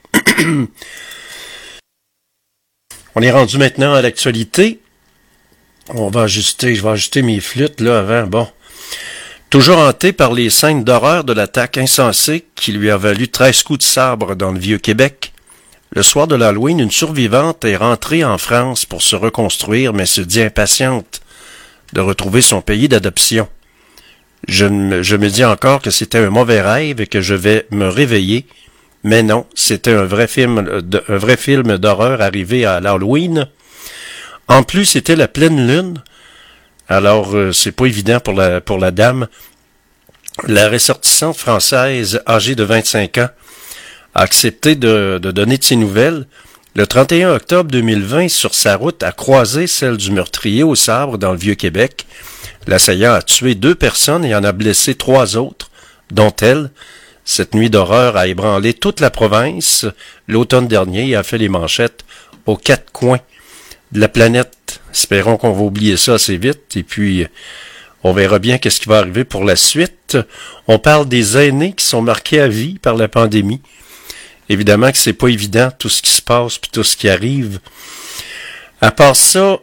On est rendu maintenant à l'actualité. On va ajuster, je vais ajuster mes flûtes là avant. Bon. Toujours hanté par les scènes d'horreur de l'attaque insensée qui lui a valu treize coups de sabre dans le Vieux-Québec, le soir de l'Halloween, une survivante est rentrée en France pour se reconstruire, mais se dit impatiente de retrouver son pays d'adoption. Je me, je me dis encore que c'était un mauvais rêve et que je vais me réveiller, mais non, c'était un vrai film, de, un vrai film d'horreur arrivé à l'Halloween. En plus, c'était la pleine lune, alors euh, c'est pas évident pour la, pour la dame. La ressortissante française, âgée de vingt-cinq ans, a accepté de, de donner de ses nouvelles. Le trente et un octobre deux mille vingt, sur sa route, a croisé celle du meurtrier au sabre dans le Vieux-Québec. L'assaillant a tué deux personnes et en a blessé trois autres, dont elle. Cette nuit d'horreur a ébranlé toute la province l'automne dernier et a fait les manchettes aux quatre coins de la planète. Espérons qu'on va oublier ça assez vite et puis on verra bien qu'est-ce qui va arriver pour la suite. On parle des aînés qui sont marqués à vie par la pandémie. Évidemment que c'est pas évident tout ce qui se passe puis tout ce qui arrive. À part ça,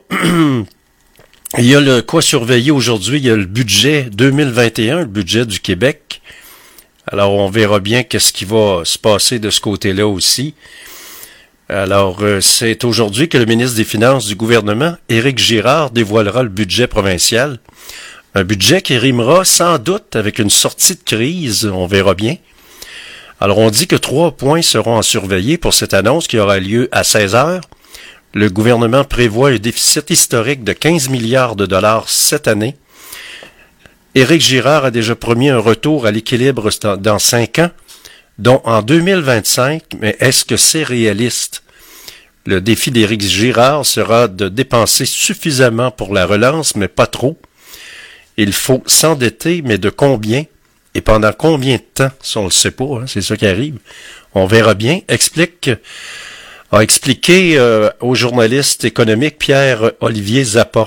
il y a le quoi surveiller aujourd'hui, il y a le budget deux mille vingt et un, le budget du Québec. Alors, on verra bien qu'est-ce qui va se passer de ce côté-là aussi. Alors, euh, c'est aujourd'hui que le ministre des Finances du gouvernement, Éric Girard, dévoilera le budget provincial. Un budget qui rimera sans doute avec une sortie de crise, on verra bien. Alors, on dit que trois points seront à surveiller pour cette annonce qui aura lieu à seize heures. Le gouvernement prévoit un déficit historique de quinze milliards de dollars cette année. Éric Girard a déjà promis un retour à l'équilibre dans cinq ans, dont en deux mille vingt-cinq, mais est-ce que c'est réaliste? Le défi d'Éric Girard sera de dépenser suffisamment pour la relance, mais pas trop. Il faut s'endetter, mais de combien? Et pendant combien de temps? Ça, on ne le sait pas, hein, c'est ça qui arrive. On verra bien. Explique, a expliqué euh, au journaliste économique Pierre-Olivier Zappa.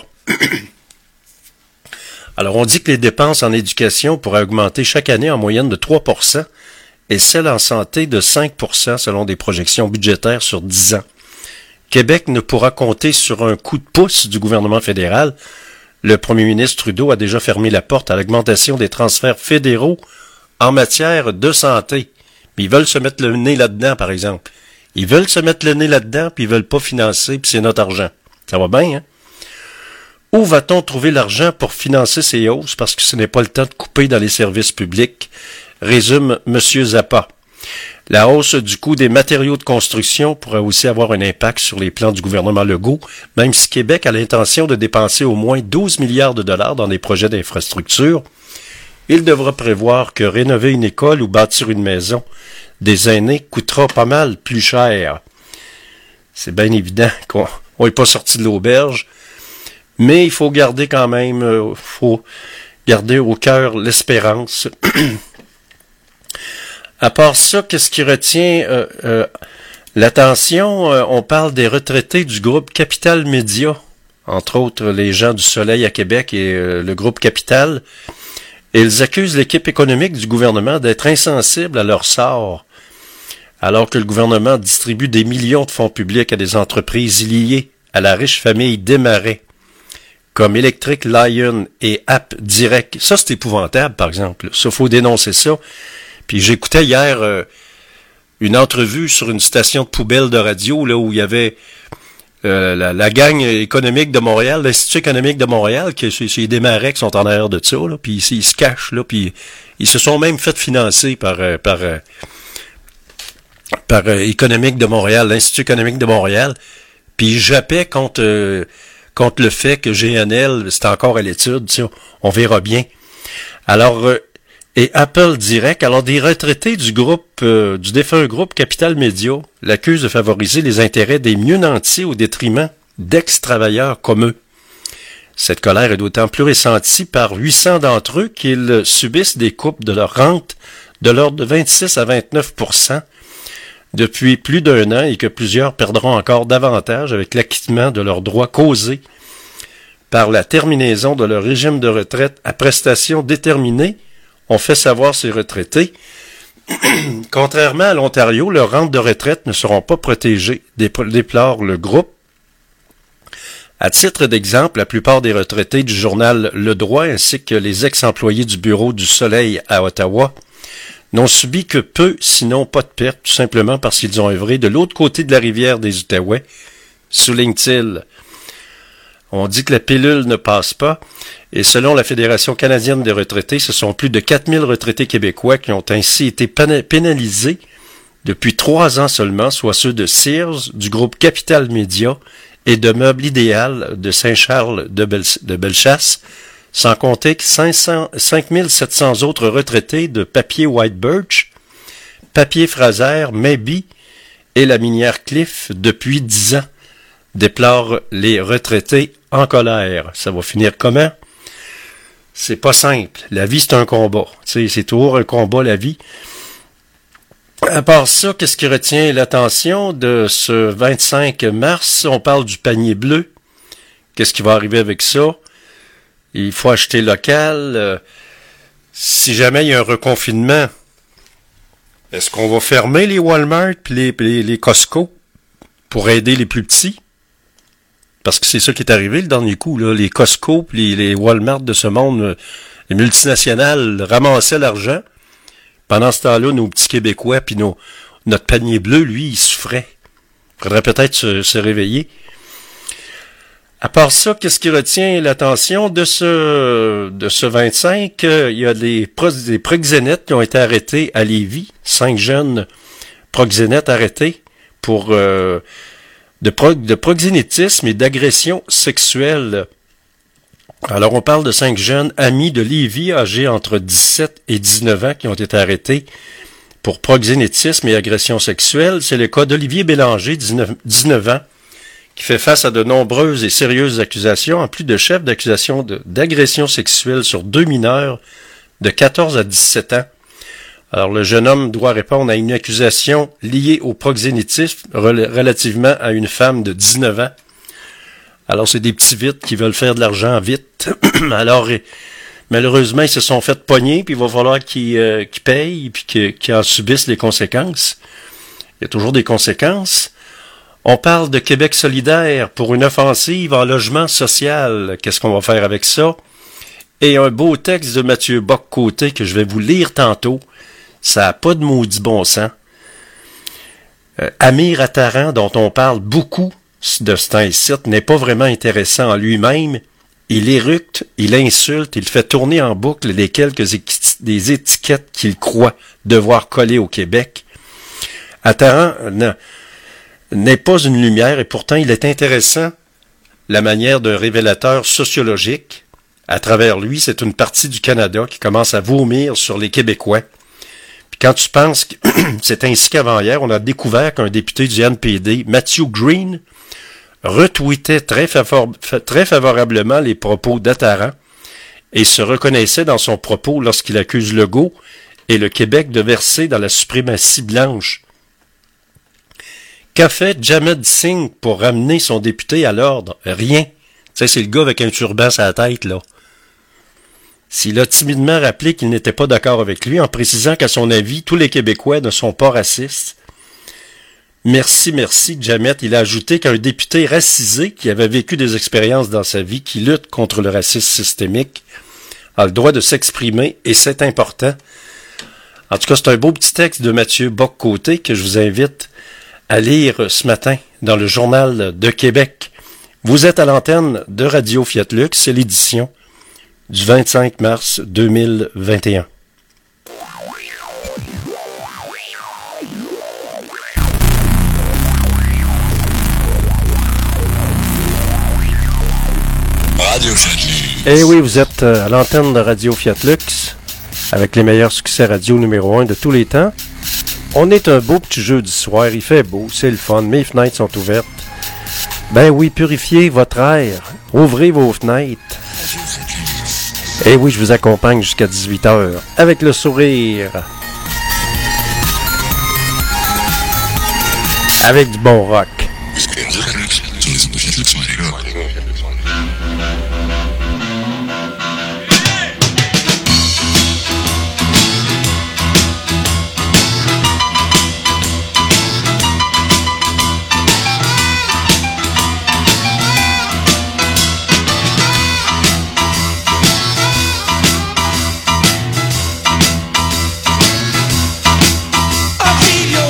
Alors, on dit que les dépenses en éducation pourraient augmenter chaque année en moyenne de trois pour cent et celles en santé de cinq pour cent selon des projections budgétaires sur dix ans. Québec ne pourra compter sur un coup de pouce du gouvernement fédéral. Le premier ministre Trudeau a déjà fermé la porte à l'augmentation des transferts fédéraux en matière de santé. Puis ils veulent se mettre le nez là-dedans, par exemple. Ils veulent se mettre le nez là-dedans, puis ils veulent pas financer, puis c'est notre argent. Ça va bien, hein? Où va-t-on trouver l'argent pour financer ces hausses? Parce que ce n'est pas le temps de couper dans les services publics, résume M. Zappa. La hausse du coût des matériaux de construction pourrait aussi avoir un impact sur les plans du gouvernement Legault, même si Québec a l'intention de dépenser au moins douze milliards de dollars dans des projets d'infrastructure. Il devra prévoir que rénover une école ou bâtir une maison des aînés coûtera pas mal plus cher. C'est bien évident qu'on n'est pas sorti de l'auberge. Mais il faut garder quand même, euh, faut garder au cœur l'espérance. À part ça, qu'est-ce qui retient euh, euh, l'attention? Euh, on parle des retraités du groupe Capital Média, entre autres les gens du Soleil à Québec et euh, le groupe Capital. Et ils accusent l'équipe économique du gouvernement d'être insensible à leur sort, alors que le gouvernement distribue des millions de fonds publics à des entreprises liées à la riche famille Desmarais, comme Electric Lion et App Direct. Ça, c'est épouvantable, par exemple. Ça, faut dénoncer ça. Puis j'écoutais hier euh, une entrevue sur une station de poubelle de radio, là, où il y avait euh, la, la gang économique de Montréal, l'Institut économique de Montréal, qui c'est, c'est des Marais qui sont en arrière de ça, là, puis ils, ils se cachent, là, puis ils se sont même fait financer par euh, par euh, par euh, économique de Montréal, l'Institut économique de Montréal, puis ils jappaient contre euh, contre le fait que G N L, c'est encore à l'étude, tu sais, on verra bien. Alors, euh, et Apple Direct, alors des retraités du groupe, euh, du défunt groupe Capital Média l'accusent de favoriser les intérêts des mieux nantis au détriment d'ex-travailleurs comme eux. Cette colère est d'autant plus ressentie par huit cents d'entre eux qu'ils subissent des coupes de leur rente de l'ordre de vingt-six à vingt-neuf pour cent depuis plus d'un an et que plusieurs perdront encore davantage avec l'acquittement de leurs droits causés par la terminaison de leur régime de retraite à prestations déterminées, ont fait savoir ces retraités. Contrairement à l'Ontario, leurs rentes de retraite ne seront pas protégées, déplore le groupe. À titre d'exemple, la plupart des retraités du journal Le Droit ainsi que les ex-employés du Bureau du Soleil à Ottawa n'ont subi que peu, sinon pas de perte, tout simplement parce qu'ils ont œuvré de l'autre côté de la rivière des Outaouais, souligne-t-il. On dit que la pilule ne passe pas, et selon la Fédération canadienne des retraités, ce sont plus de quatre mille retraités québécois qui ont ainsi été pénalisés depuis trois ans seulement, soit ceux de Sears, du groupe Capital Média et de Meubles Idéal de Saint-Charles de, Bel- de Bellechasse, sans compter que cinq mille sept cents autres retraités de Papier White Birch, Papier Fraser, Maybe et la minière Cliff depuis dix ans, déplorent les retraités en colère. Ça va finir comment? C'est pas simple. La vie, c'est un combat. Tu sais, c'est toujours un combat, la vie. À part ça, qu'est-ce qui retient l'attention de ce vingt-cinq mars? On parle du panier bleu. Qu'est-ce qui va arriver avec ça? Il faut acheter local. Euh, si jamais il y a un reconfinement, est-ce qu'on va fermer les Walmart et les, les, les Costco pour aider les plus petits? Parce que c'est ça qui est arrivé le dernier coup, là. Les Costco et les, les Walmart de ce monde, les multinationales ramassaient l'argent. Pendant ce temps-là, nos petits Québécois puis nos, notre panier bleu, lui, il souffrait. Il faudrait peut-être se, se réveiller. À part ça, qu'est-ce qui retient l'attention de ce de ce vingt-cinq? Euh, il y a des, pro, des proxénètes qui ont été arrêtés à Lévis. Cinq jeunes proxénètes arrêtés pour euh, de, pro, de proxénétisme et d'agression sexuelle. Alors, on parle de cinq jeunes amis de Lévis, âgés entre dix-sept et dix-neuf ans, qui ont été arrêtés pour proxénétisme et agression sexuelle. C'est le cas d'Olivier Bélanger, dix-neuf ans, qui fait face à de nombreuses et sérieuses accusations, en plus de chef d'accusation de, d'agression sexuelle sur deux mineurs de quatorze à dix-sept ans. Alors, le jeune homme doit répondre à une accusation liée au proxénétisme rel- relativement à une femme de dix-neuf ans. Alors, c'est des petits vites qui veulent faire de l'argent vite. Alors, malheureusement, ils se sont fait pogner, puis il va falloir qu'ils, euh, qu'ils payent, puis qu'ils, qu'ils en subissent les conséquences. Il y a toujours des conséquences. On parle de Québec solidaire pour une offensive en logement social. Qu'est-ce qu'on va faire avec ça? Et un beau texte de Mathieu Bock-Côté que je vais vous lire tantôt. Ça n'a pas de maudit bon sens. Euh, Amir Attaran, dont on parle beaucoup de ce temps-ci, n'est pas vraiment intéressant en lui-même. Il éructe, il insulte, il fait tourner en boucle les quelques équi- des étiquettes qu'il croit devoir coller au Québec. Attaran n'est pas une lumière et pourtant il est intéressant la manière d'un révélateur sociologique. À travers lui, c'est une partie du Canada qui commence à vomir sur les Québécois. Puis quand tu penses que c'est ainsi qu'avant-hier, on a découvert qu'un député du N P D, Matthew Green, retweetait très, favor- très favorablement les propos d'Attaran et se reconnaissait dans son propos lorsqu'il accuse Legault et le Québec de verser dans la suprématie blanche. Qu'a fait Jamed Singh pour ramener son député à l'ordre? Rien. Tu sais, c'est le gars avec un turban sur la tête, là. S'il a timidement rappelé qu'il n'était pas d'accord avec lui en précisant qu'à son avis, tous les Québécois ne sont pas racistes. Merci, merci, Jamet. Il a ajouté qu'un député racisé qui avait vécu des expériences dans sa vie, qui lutte contre le racisme systémique, a le droit de s'exprimer et c'est important. En tout cas, c'est un beau petit texte de Mathieu Bock-Côté que je vous invite à lire ce matin dans le Journal de Québec. Vous êtes à l'antenne de Radio Fiat Lux, c'est l'édition du vingt-cinq mars deux mille vingt et un. Radio Fiat-Lux. Eh oui, vous êtes à l'antenne de Radio Fiat-Lux, avec les meilleurs succès radio numéro un de tous les temps. On est un beau petit jeudi soir, il fait beau, c'est le fun, mes fenêtres sont ouvertes. Ben oui, purifiez votre air, ouvrez vos fenêtres. Eh oui, je vous accompagne jusqu'à dix-huit heures, avec le sourire. Avec du bon rock.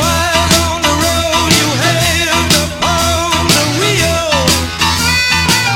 Wheel.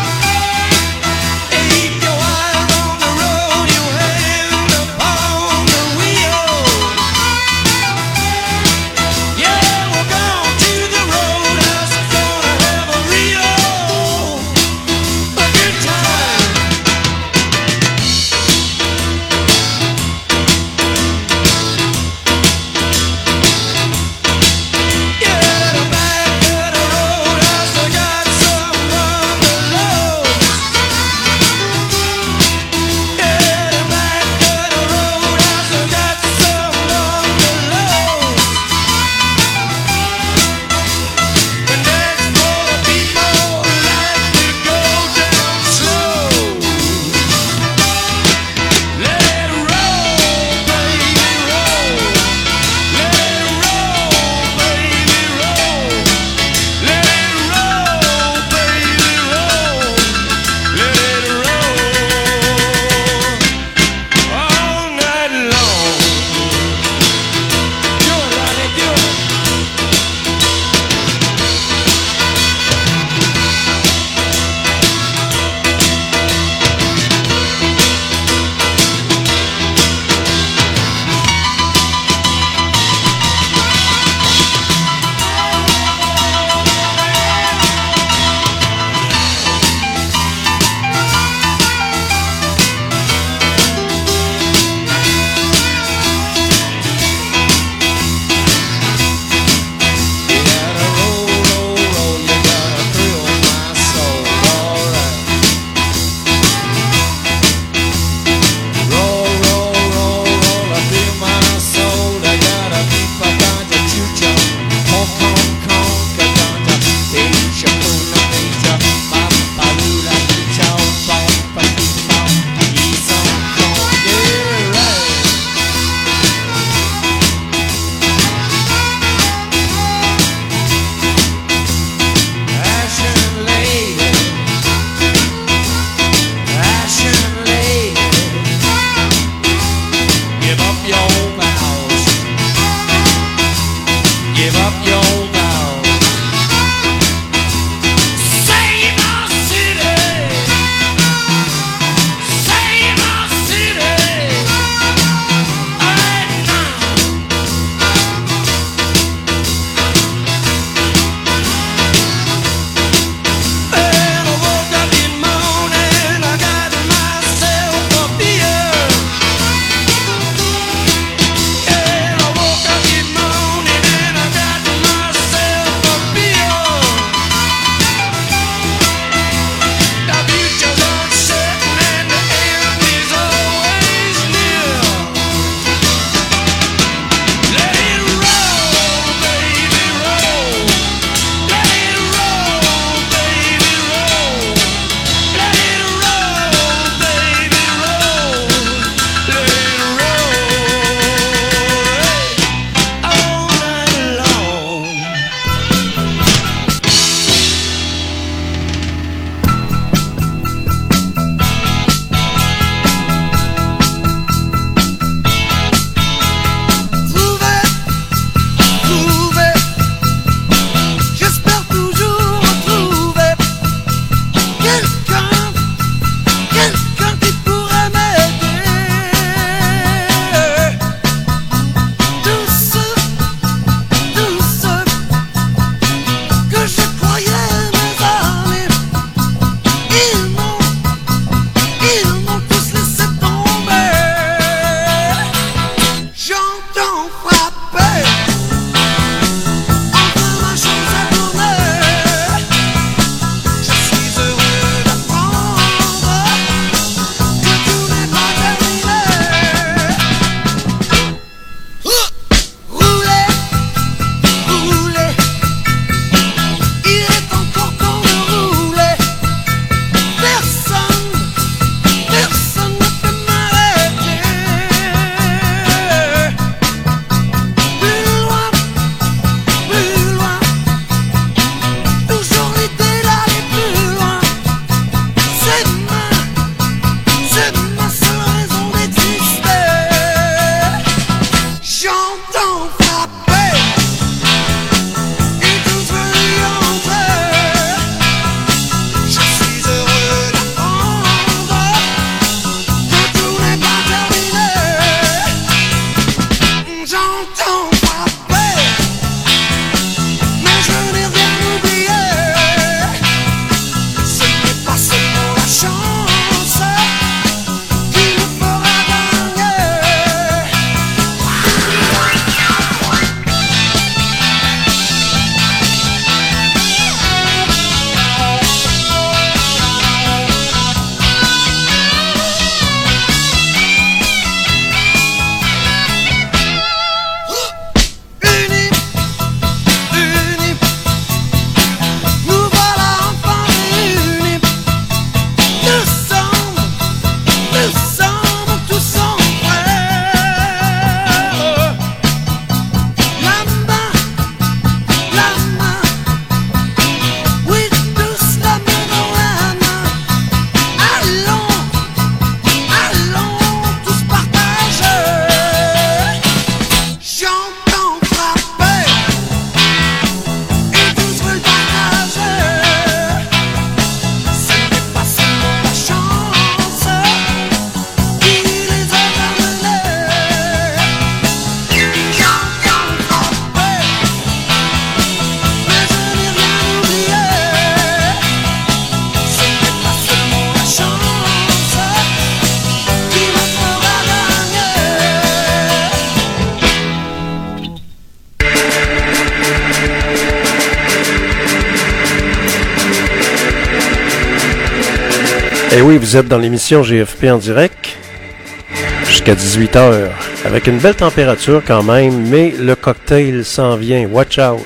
Et oui, vous êtes dans l'émission G F P en direct jusqu'à dix-huit heures, avec une belle température quand même, mais le cocktail s'en vient. Watch out!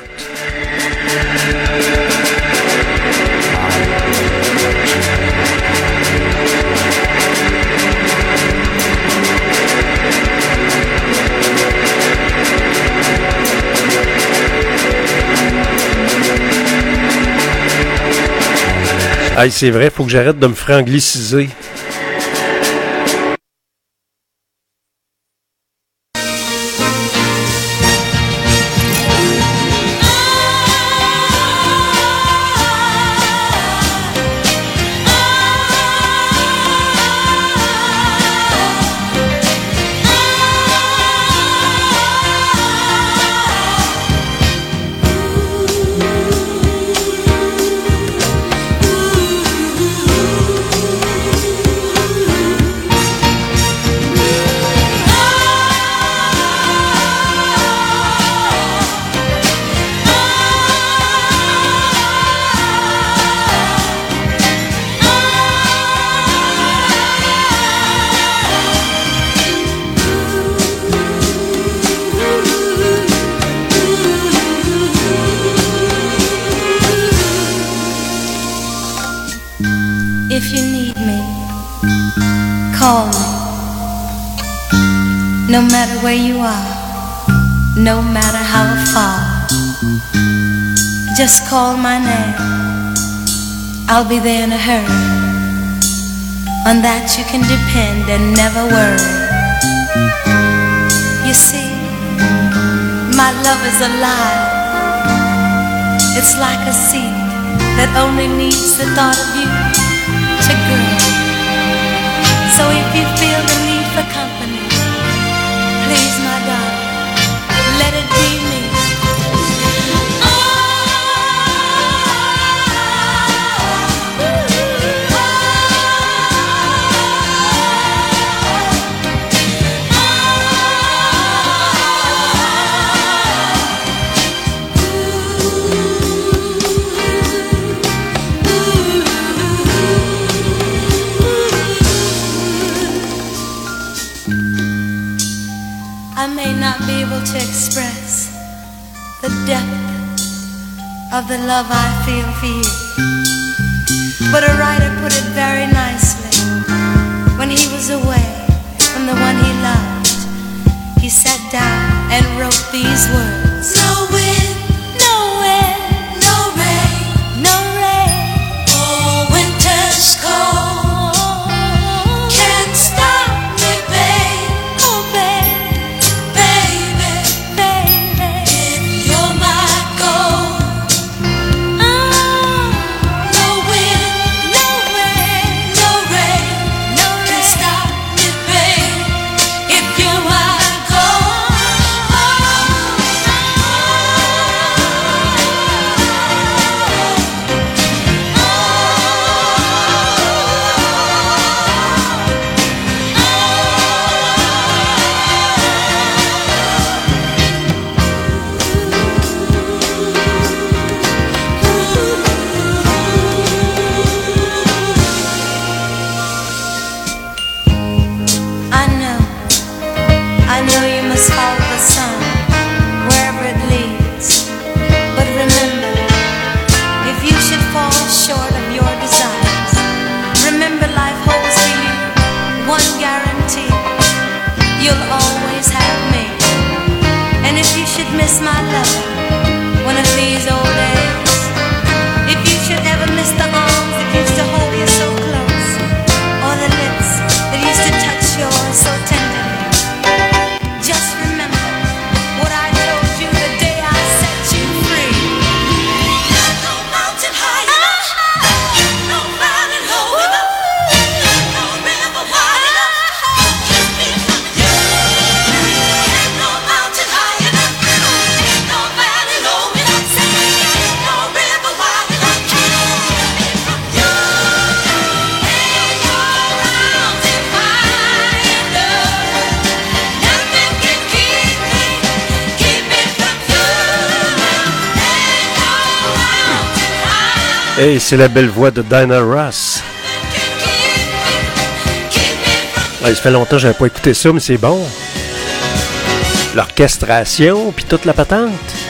Hey, c'est vrai, faut que j'arrête de me frangliciser. If you need me, call me. No matter where you are, no matter how far, just call my name. I'll be there in a hurry. On that you can depend and never worry. You see, my love is alive. It's like a seed that only needs the thought of you to grow. So if you feel the need for company, please, my darling, let it be me. I may not be able to express the depth of the love I feel for you, but a writer put it very nicely. When he was away from the one he loved, he sat down and wrote these words: No wind, no wind, no rain, no rain, oh, winter's cold can't stop me, babe, oh, babe, baby, baby, if you're my gold. Oh, no wind, no wind, no rain, no rain can stop me, babe, if you're my gold. Oh, should miss my love one of these old days, if you should ever miss the arms that used to hold you so close, or the lips that used to touch yours so tenderly, just remember what I told you the day I set you free. There's no mountain high enough, no valley low enough, no river wide enough to keep me from you. Ain't no mountain high enough, ain't no valley low enough, ain't no river wide enough to keep me from you. Ain't no mountain high enough, nothing can keep me, keep me from you. Ain't no mountain high. Hey, c'est la belle voix de Diana Ross. Ouais, ça fait longtemps que j'avais pas écouté ça, mais c'est bon. L'orchestration, puis toute la patente.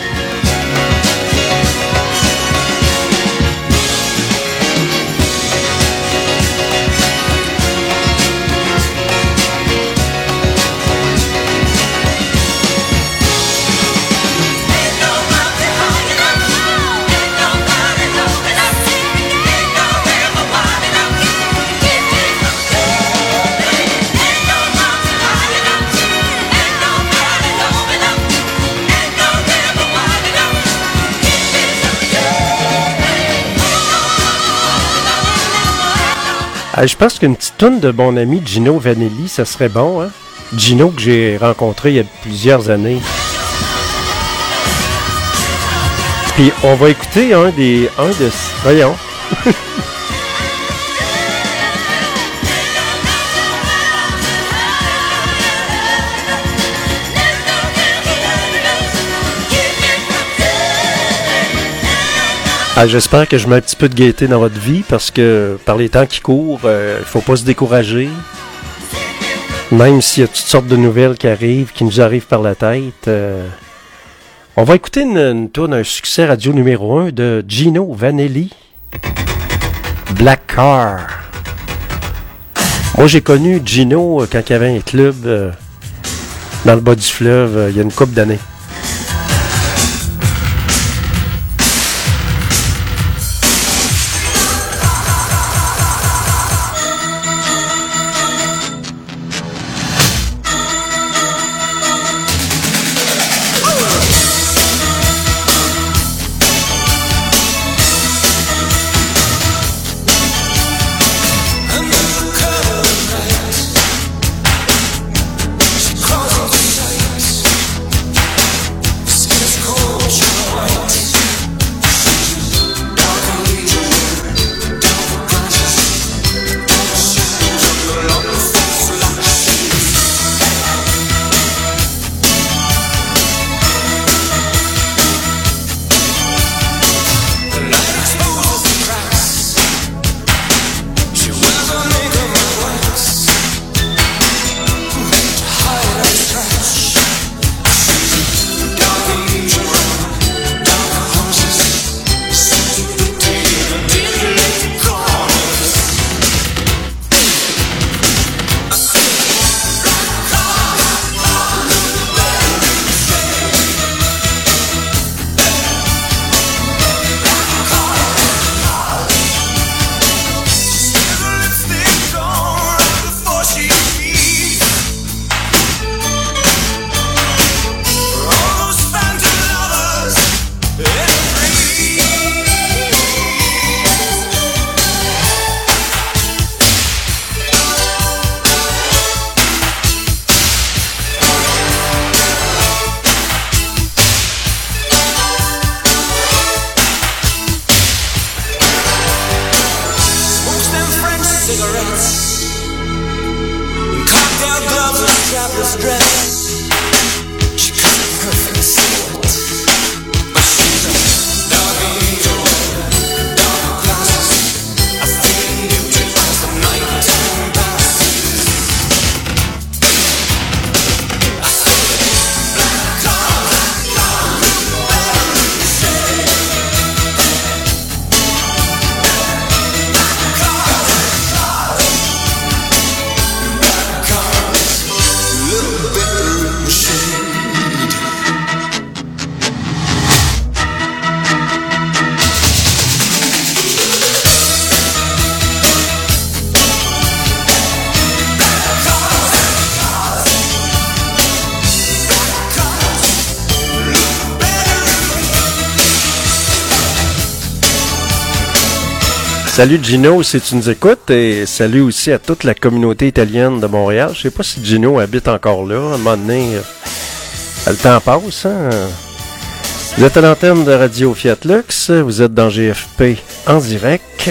Ah, je pense qu'une petite toune de mon ami Gino Vanelli, ça serait bon, hein? Gino que j'ai rencontré il y a plusieurs années. Puis on va écouter un des... un de... Voyons. Ah, j'espère que je mets un petit peu de gaieté dans votre vie parce que par les temps qui courent, il euh, ne faut pas se décourager. Même s'il y a toutes sortes de nouvelles qui arrivent, qui nous arrivent par la tête. Euh, on va écouter une, une tourne, un succès radio numéro un de Gino Vanelli. Black Car. Moi, j'ai connu Gino quand il y avait un club euh, dans le bas du fleuve euh, il y a une couple d'années. She calls on the Salut Gino, si tu nous écoutes, et salut aussi à toute la communauté italienne de Montréal. Je sais pas si Gino habite encore là. À un moment donné, euh, le temps passe. Hein? Vous êtes à l'antenne de Radio Fiat Lux. Vous êtes dans G F P en direct.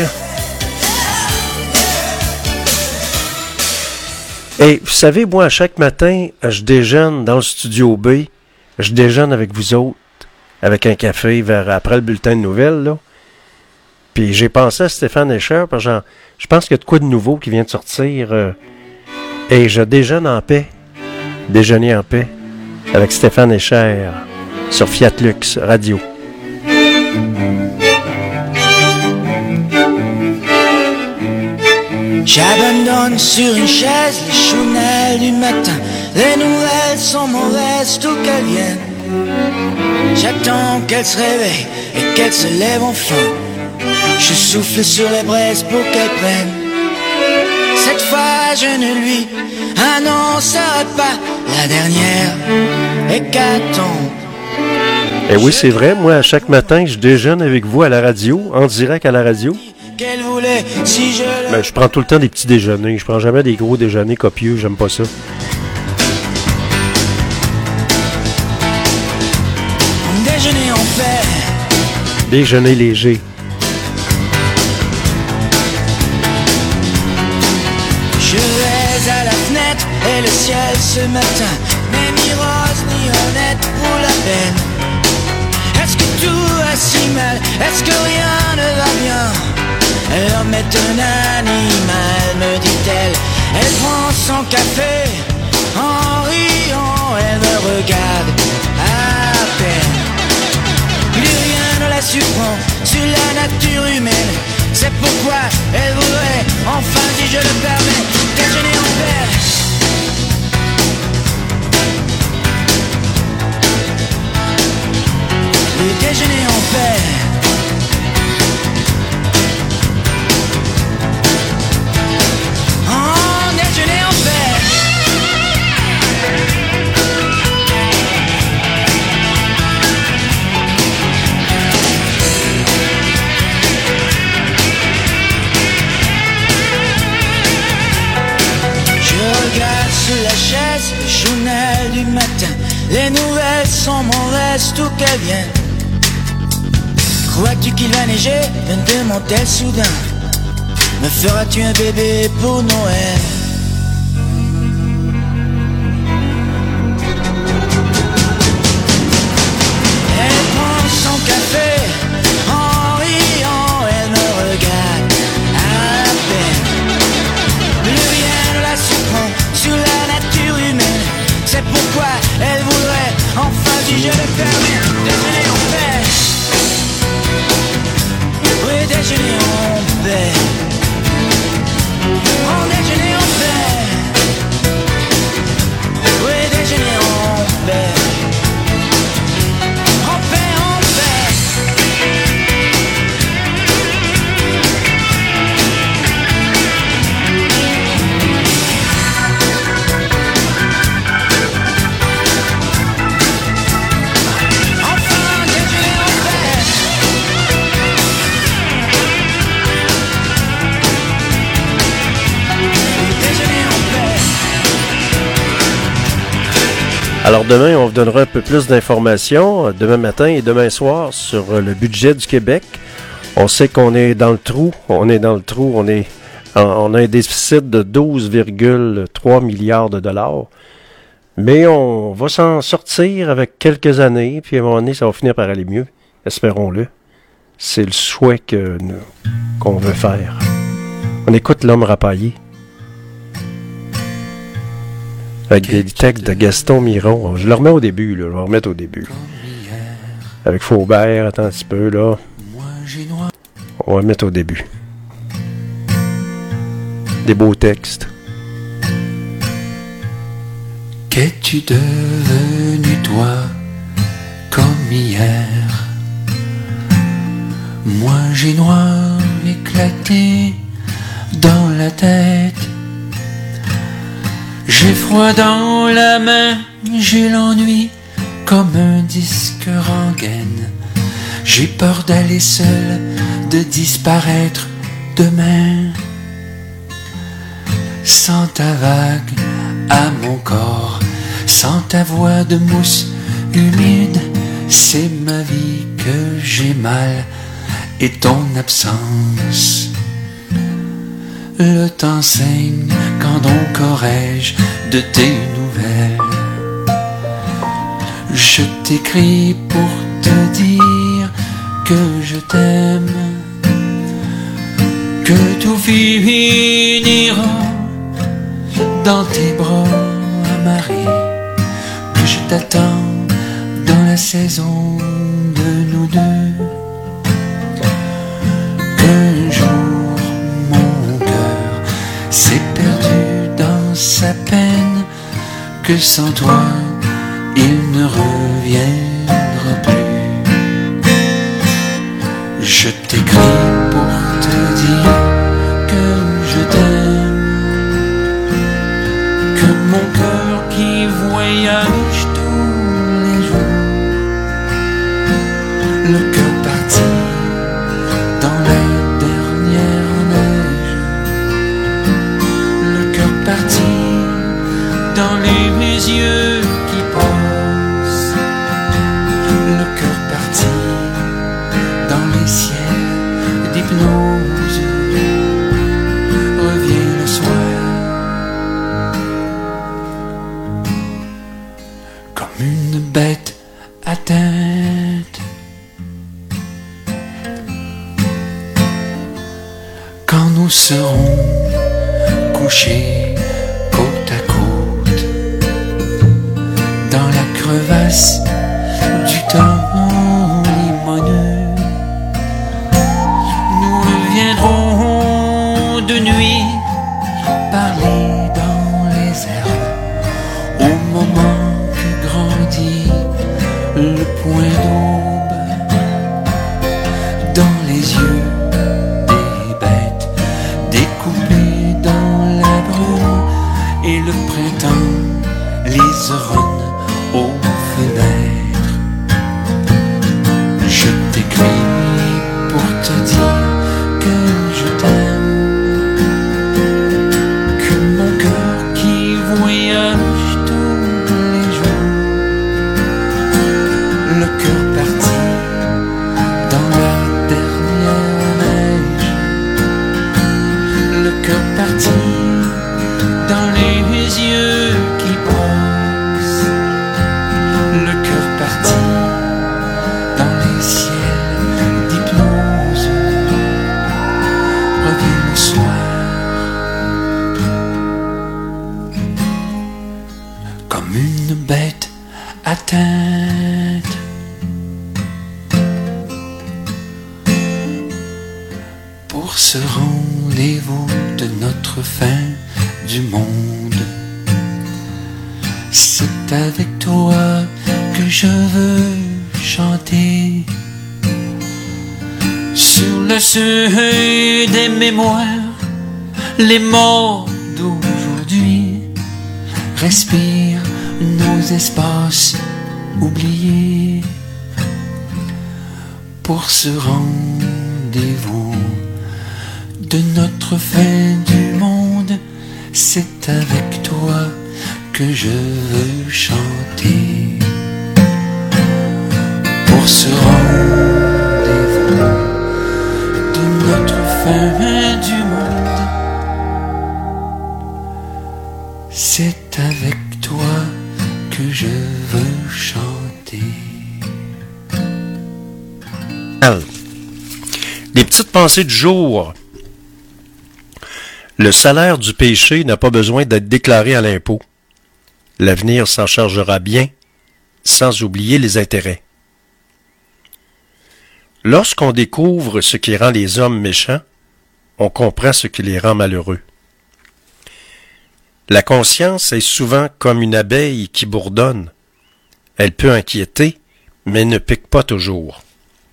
Et vous savez, moi, chaque matin, je déjeune dans le studio B. Je déjeune avec vous autres, avec un café vers après le bulletin de nouvelles, là. Puis j'ai pensé à Stéphane Escher, parce que je pense qu'il y a de quoi de nouveau qui vient de sortir. Euh, et je déjeune en paix. Déjeuner en paix avec Stéphane Escher sur Fiat Lux Radio. J'abandonne sur une chaise les chounelles du matin. Les nouvelles sont mauvaises, tout qu'elles viennent. J'attends qu'elles se réveillent et qu'elles se lèvent enfin. Je souffle sur les braises pour qu'elle prenne. Cette fois je ne lui annoncerai pas la dernière hécatombe. Eh oui, c'est vrai, moi, chaque matin, je déjeune avec vous à la radio, en direct à la radio. Qu'elle voulait, si je le... Ben, je prends tout le temps des petits déjeuners, je prends jamais des gros déjeuners copieux, j'aime pas ça. Déjeuner en paix. Déjeuner léger. Je vais à la fenêtre et le ciel ce matin n'est ni rose ni honnête pour la peine. Est-ce que tout va si mal? Est-ce que rien ne va bien? L'homme est un animal, me dit-elle. Elle prend son café en riant, elle me regarde à peine. Plus rien ne la surprend sur la nature humaine. C'est pourquoi elle voudrait, enfin si je le permets, déjeuner en paix. Le déjeuner en paix. En déjeuner en paix. Sur la chaise, le journal du matin. Les nouvelles sont mauvaises, tout qu'elles viennent. Crois-tu qu'il va neiger? Me demande-t-elle soudain. Me feras-tu un bébé pour Noël? Elle prend son café en riant, elle me regarde à peine. Plus rien ne la surprend sur la nature humaine. C'est pourquoi elle voudrait, enfin si je le permets, déjeuner en paix. Oui, déjeuner en paix. En déjeuner en paix. Oui, déjeuner en paix. En paix, en paix. Alors demain, on vous donnera un peu plus d'informations, demain matin et demain soir, sur le budget du Québec. On sait qu'on est dans le trou, on est dans le trou, on est, on a un déficit de douze virgule trois milliards de dollars. Mais on va s'en sortir avec quelques années, puis à un moment donné, ça va finir par aller mieux. Espérons-le. C'est le souhait que nous, qu'on veut faire. On écoute L'Homme rapaillé. Avec des textes de Gaston Miron. Je le remets au début, là. Je vais le remettre au début. Avec Faubert, attends un petit peu, là. On va le mettre au début. Des beaux textes. Qu'es-tu devenu, toi, comme hier? Moi j'ai noir éclaté dans la tête. J'ai froid dans la main, j'ai l'ennui comme un disque rengaine. J'ai peur d'aller seul, de disparaître demain. Sans ta vague à mon corps, sans ta voix de mousse humide, c'est ma vie que j'ai mal et ton absence. Le temps saigne quand donc aurais-je de tes nouvelles. Je t'écris pour te dire que je t'aime, que tout finira dans tes bras amarrés, que je t'attends dans la saison de nous deux. Qu'un jour mon cœur s'est perdu dans sa peine, que sans toi il ne reviendra plus. Je t'écris pour te dire que je t'aime, que mon cœur qui voyage tous les jours, le cœur parti dans la dernière neige, le cœur parti dans les yeux qui pensent, le cœur parti dans les ciels d'hypnose, revient le soir comme une bête atteinte. Quand nous serons couchés côte à côte dans la crevasse du temps limoneux, nous reviendrons de nuit parler dans les herbes au moment que grandit le point d'aube dans les yeux des bêtes découpées dans la brume, et le printemps les ronne aux fenêtres. Je t'écris pour te dire que je t'aime, que mon cœur qui voyage tous les jours, le cœur parti dans la dernière neige, le cœur parti dans les yeux qui pensent, le cœur parti dans les ciels d'hypnose, revient le soir comme une bête atteinte. Pour ce rendez-vous de notre fin du monde, c'est avec toi que je veux chanter sur le seuil des mémoires. Les morts d'aujourd'hui respirent nos espaces oubliés. Pour ce rendez-vous de notre fin du monde, c'est avec toi que je veux chanter. Pour ce rendez-vous de notre fin du monde, c'est avec toi que je veux chanter. Les petites pensées du jour. Le salaire du péché n'a pas besoin d'être déclaré à l'impôt. L'avenir s'en chargera bien, sans oublier les intérêts. Lorsqu'on découvre ce qui rend les hommes méchants, on comprend ce qui les rend malheureux. La conscience est souvent comme une abeille qui bourdonne. Elle peut inquiéter, mais ne pique pas toujours.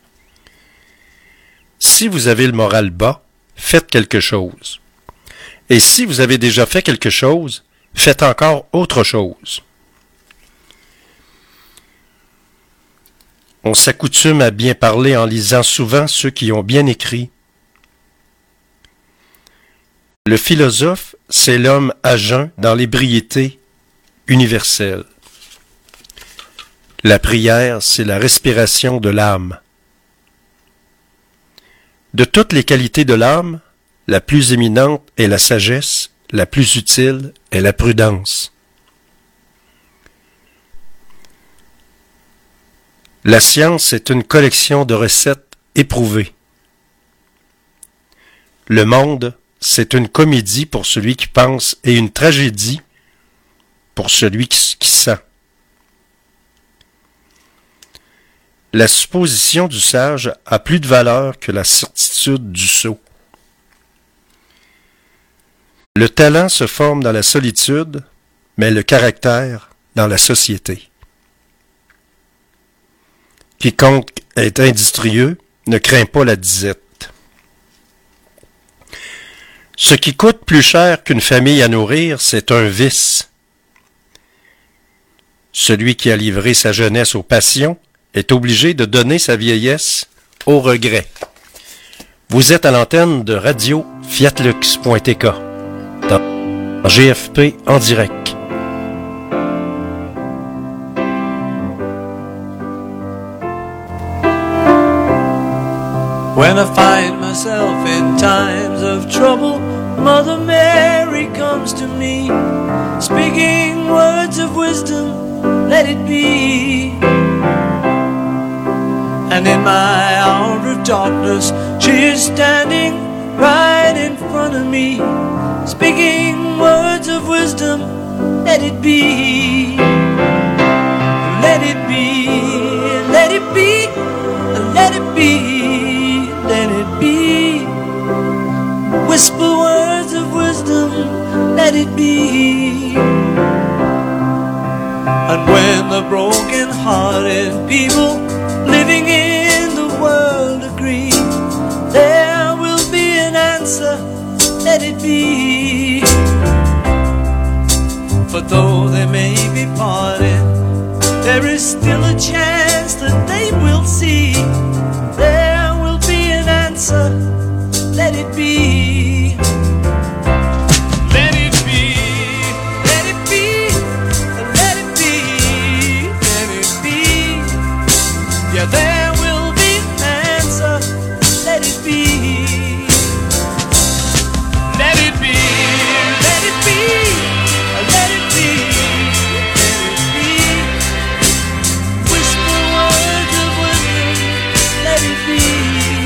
Si vous avez le moral bas, faites quelque chose. Et si vous avez déjà fait quelque chose, faites encore autre chose. On s'accoutume à bien parler en lisant souvent ceux qui ont bien écrit. Le philosophe, c'est l'homme à jeun dans l'ébriété universelle. La prière, c'est la respiration de l'âme. De toutes les qualités de l'âme, la plus éminente est la sagesse, la plus utile est la prudence. La science est une collection de recettes éprouvées. Le monde, c'est une comédie pour celui qui pense et une tragédie pour celui qui, qui sent. La supposition du sage a plus de valeur que la certitude du sot. Le talent se forme dans la solitude, mais le caractère dans la société. Quiconque est industrieux ne craint pas la disette. Ce qui coûte plus cher qu'une famille à nourrir, c'est un vice. Celui qui a livré sa jeunesse aux passions est obligé de donner sa vieillesse au regret. Vous êtes à l'antenne de radio fiatlux point t k dans G F P en direct. When I find myself in times of trouble, Mother Mary comes to me, speaking words of wisdom, let it be. And in my hour of darkness, she is standing right in front of me, speaking words of wisdom, let it be. Let it be, let it be, let it be, let it be. Whisper words of wisdom, let it be. And when the broken-hearted people living in the world agree, there will be an answer, let it be. For though they may be parted, there is still a chance that they will see. There will be an answer, let it be. Let it be, let it be, let it be, let it be. Yeah, there will be an answer, let it be. Let it be, let it be, let it be, let it be. Whisper words of wisdom, let it be.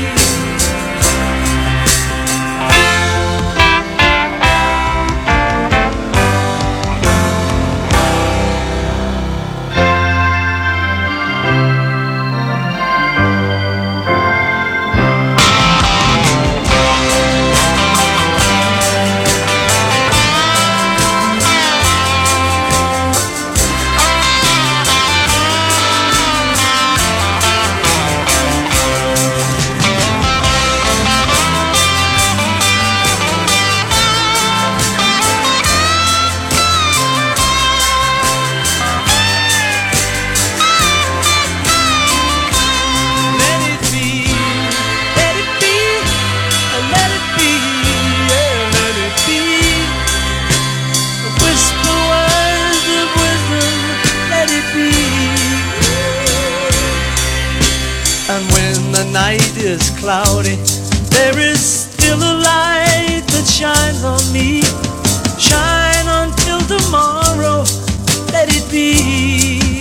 Is cloudy, there is still a light that shines on me. Shine until tomorrow, let it be.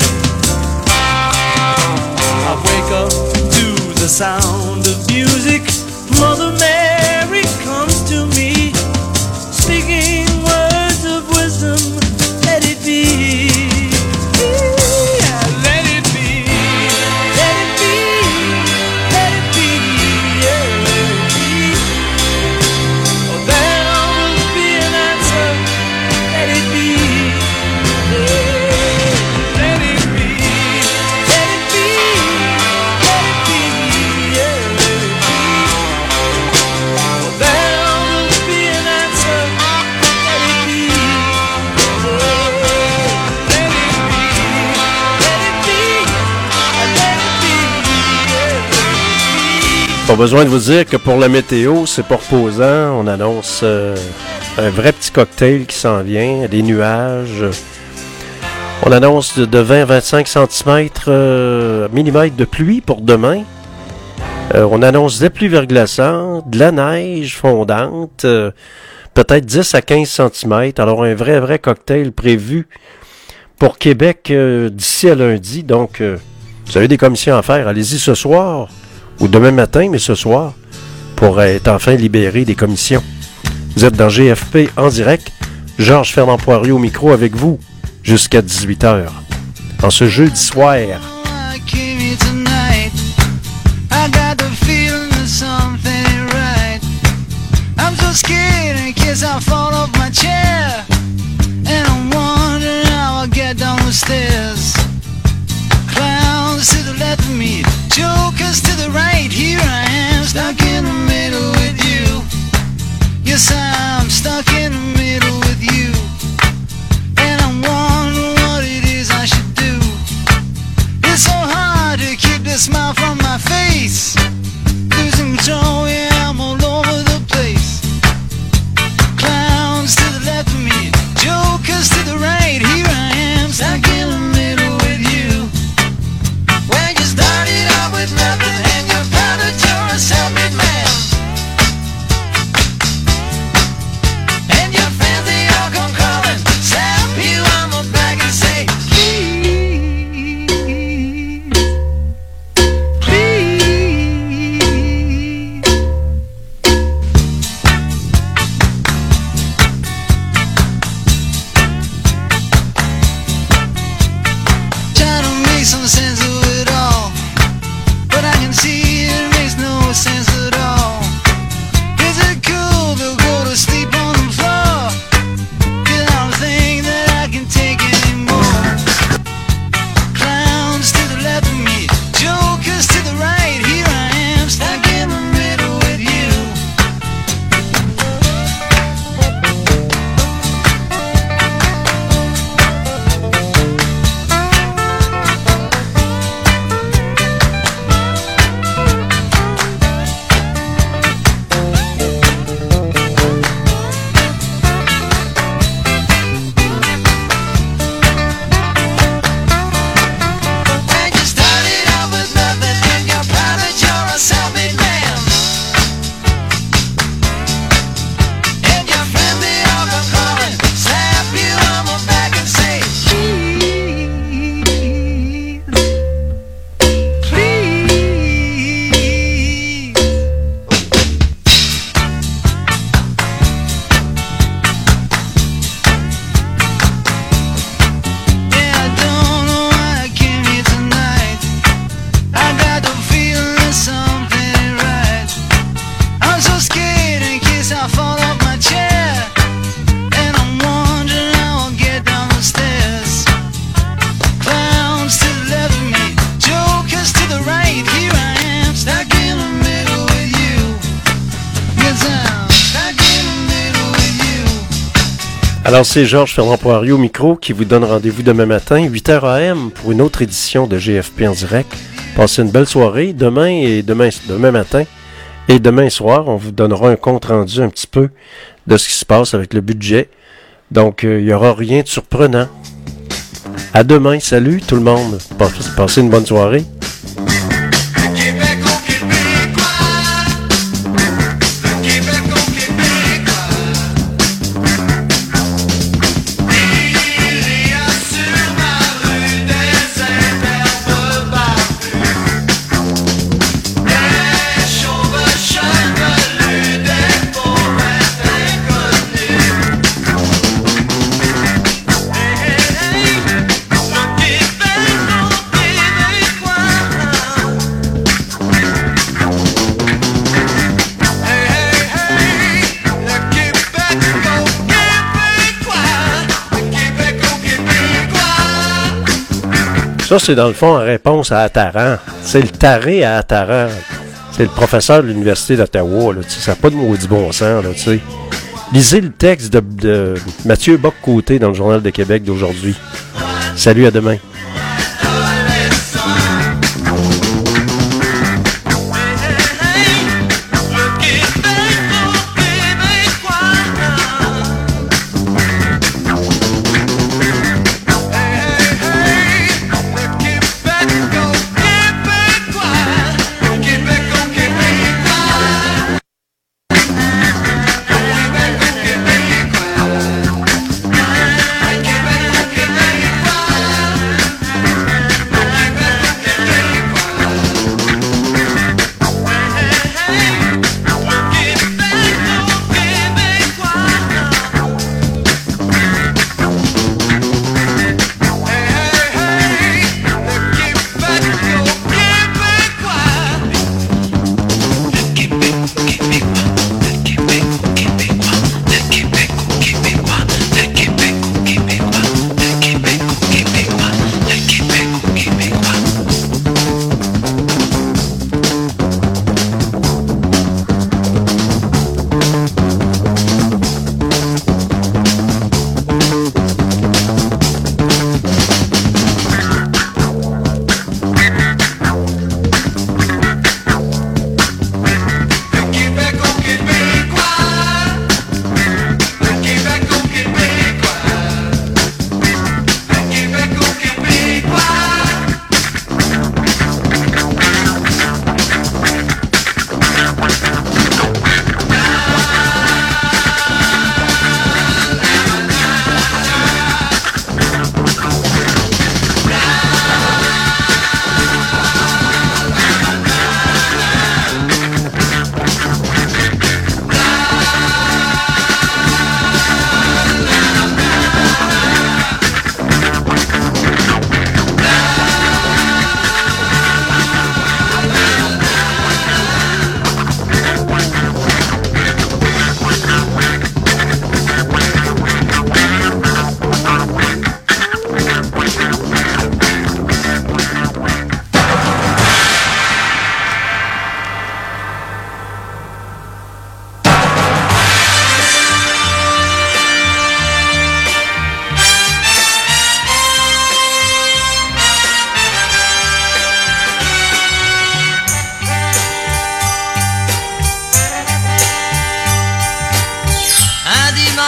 I wake up to the sound of music. Mother Mary comes to me, speaking words of wisdom, let it be. Pas besoin de vous dire que pour la météo, c'est pas reposant. On annonce euh, un vrai petit cocktail qui s'en vient, des nuages. On annonce de, de vingt à vingt-cinq centimètres euh, millimètres de pluie pour demain. Euh, on annonce des pluies verglaçantes, de la neige fondante, euh, peut-être dix à quinze centimètres. Alors un vrai, vrai cocktail prévu pour Québec euh, d'ici à lundi. Donc, euh, vous avez des commissions à faire. Allez-y ce soir ou demain matin, mais ce soir, pour être enfin libéré des commissions. Vous êtes dans G F P en direct. Georges Fernand Poirier au micro avec vous jusqu'à dix-huit heures. En ce jeudi soir. I got the feeling that something ain't right. I'm so scared in case I fall off my chair, and I'm wondering how I'll get down the stairs. Clowns to the left of me, jokers to the right. Here I am, stuck in the middle with you. Yes, I'm stuck in the middle with you, and I'm wondering what it is I should do. It's so hard to keep the smile from my face. Losing control, yeah, I'm all over the place. Clowns to the left of me, jokers to the right. Here I am, stuck in the middle with you. When you started out with nothing and you're proud that you're a self-made man, and your friends, they all come calling, slap you on the back and say, some sense of it all, but I can see it makes no sense at all. Is it cool to go to sleep on the floor? 'Cause I don't think that I can take anymore. Clowns to the left of me, jokers to the right. Here I am, stuck in the middle with you. Alors, c'est Georges Fernand Poirier au micro qui vous donne rendez-vous demain matin, huit heures A M, pour une autre édition de G F P en direct. Passez une belle soirée. Demain et demain, demain matin et demain soir, on vous donnera un compte rendu un petit peu de ce qui se passe avec le budget. Donc, il euh, n'y aura rien de surprenant. À demain. Salut tout le monde. Passez une bonne soirée. Ça, c'est dans le fond en réponse à Attaran. C'est le taré à Attaran. C'est le professeur de l'Université d'Ottawa. Là, ça n'a pas de maudit bon sens. Là, lisez le texte de, de Mathieu Bock-Côté dans le Journal de Québec d'aujourd'hui. Salut, à demain. Hey, hey, hey.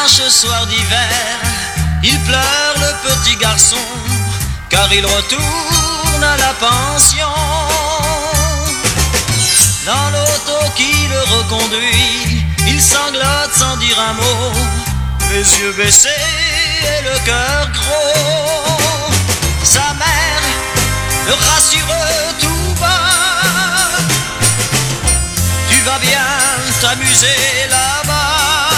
dimanche soir d'hiver, il pleure le petit garçon, car il retourne à la pension. Dans l'auto qui le reconduit, il sanglote sans dire un mot, les yeux baissés et le cœur gros. Sa mère le rassure tout bas, tu vas bien t'amuser là-bas.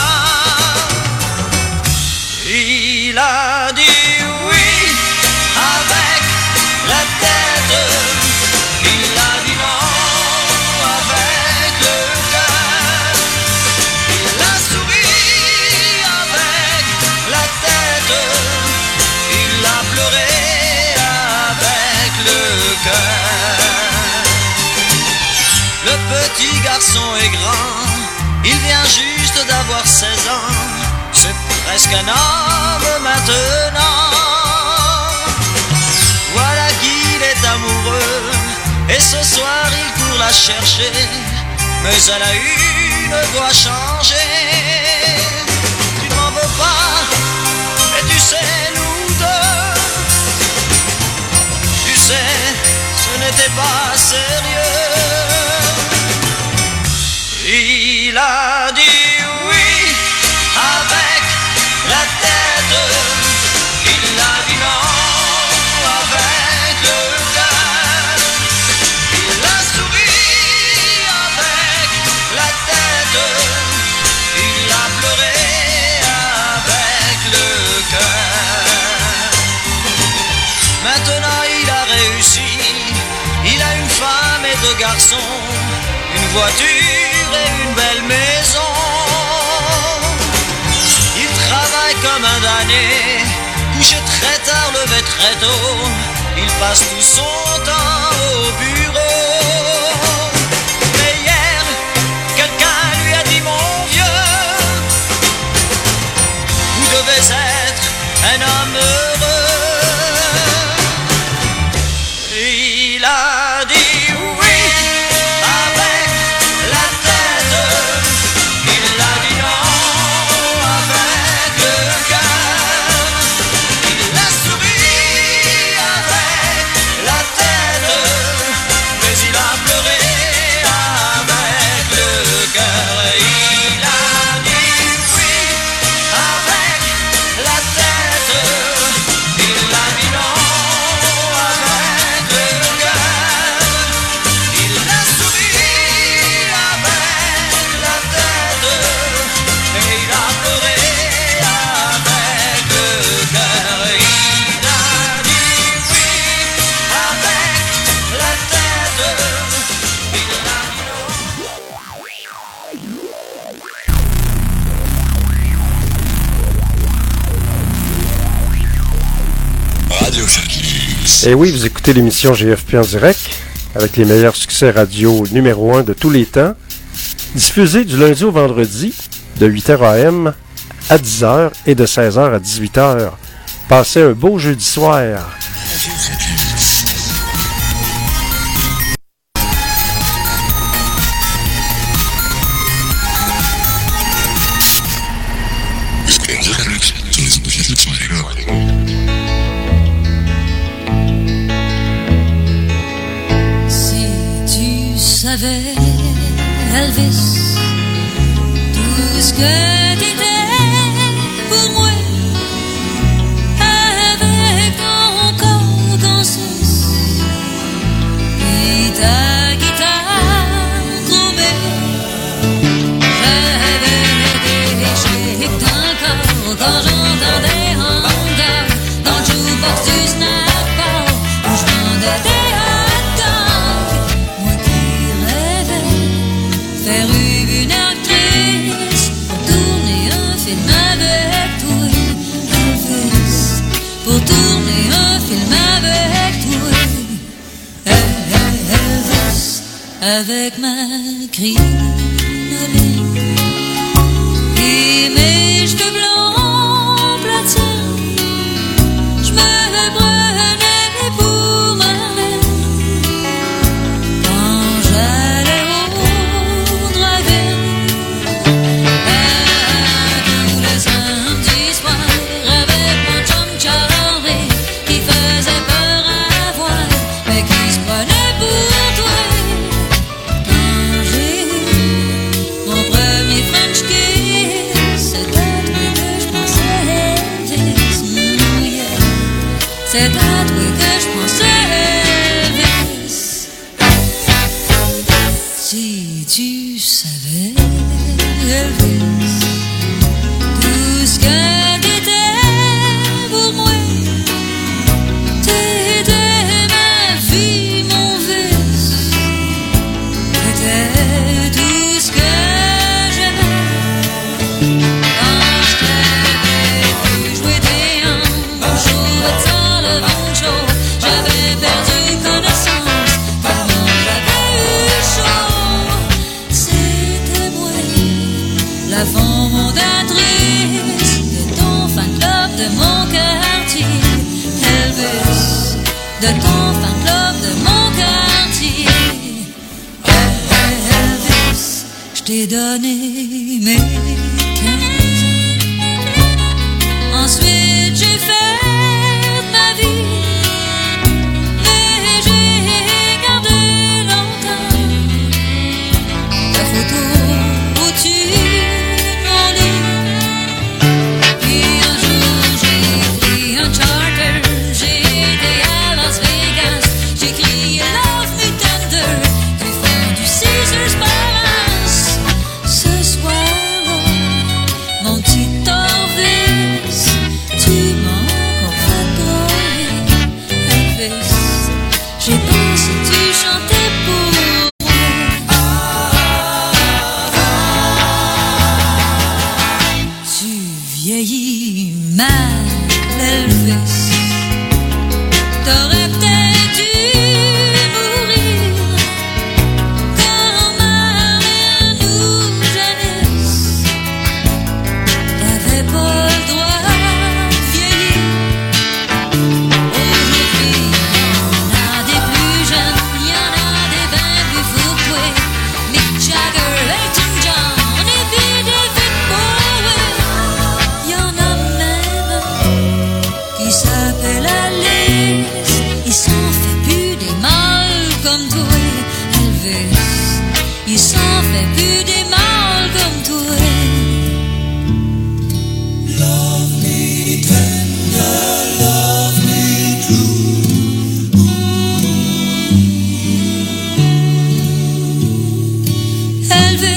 Il a dit oui avec la tête, il a dit non avec le cœur. Il a souri avec la tête, il a pleuré avec le cœur. Le petit garçon est grand, il vient juste d'avoir seize ans, c'est presque un homme maintenant. Voilà qu'il est amoureux, et ce soir il court la chercher, mais elle a une voix changée. Tu ne m'en veux pas, mais tu sais nous deux, tu sais ce n'était pas sérieux. Il a dit oui avec la tête, il a dit non avec le cœur. Il a souri avec la tête, il a pleuré avec le cœur. Maintenant il a réussi, il a une femme et deux garçons, une voiture et une belle maison. Il travaille comme un damné, couché très tard, levé très tôt, il passe tout son temps au bureau. Mais hier, quelqu'un lui a dit mon vieux, vous devez être un homme heureux. Il a dit oui avec la tête, il a dit non avec le cœur. Il a souri avec la tête, mais il a pleuré avec le cœur. Il a dit oui avec la tête, il a dit non avec le cœur. Il a souri avec la tête, et il a pleuré avec le cœur. Il a dit oui avec la tête, il a dit Radio Focus. Et oui, vous écoutez l'émission G F P en direct, avec les meilleurs succès radio numéro un de tous les temps, diffusée du lundi au vendredi, de huit heures A M à dix heures et de seize heures à dix-huit heures. Passez un beau jeudi soir. Si tu savais, Elvis, tout ce que t'étais pour moi, avec ton corps conscience et ta guitare chromée, j'avais des chics dans le corps quand j'entendais Honda dans le jukebox du Snap-Ball où je vendais des hot dogs. Moi qui rêvais faire une actrice pour tourner un film avec toi, Elvis, pour tourner un film avec toi, Elvis, avec ma crinoline et mes cheveux blancs platine. Je me prenais pour ma reine quand j'allais au drive-in à tous les ans. Si tu savais, Elvis, tout ce que t'étais pour moi, t'étais ma vie, mon vice, t'étais tout ce que j'aimais. Quand je t'avais vu jouer des hanches, jouer de ça le vent chaud, j'avais perdu connaissance, tellement j'avais eu chaud. C'était moi, la fondatrice de ton fan club de mon quartier, Elvis, de ton fan club de mon quartier. Elvis, je t'ai donné mes quinze ans. Ensuite j'ai fait ma vie, mais j'ai gardé longtemps ta photo au-dessus de mon lit. Puis un jour j'ai pris un charter, j'ai été à Las Vegas, j'ai crié Love Me Tender du fond du Caesars Palace. Ce soir-là, mon petit Elvis, tu m'as encore fait drôler. Elvis, j'ai pensé que tu chantais pour moi. Tu vieillis mal, Elvis. T'aurais peut-être dû mourir comme ma mère nous jeunesse. T'avais pas le droit de vieillir. Aujourd'hui, y'en a des plus jeunes, y'en a des ben plus fous que toi. Mick Jagger, Elton John et puis David Bowie. Y'en a même qui s'appellent Alice. Ils s'en fait plus des mâles comme toi, Elvis. Ils s'en fait plus des mâles comme toi. Love me tender, love me true.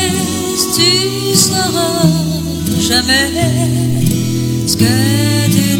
Elvis, tu sauras jamais ce que t'es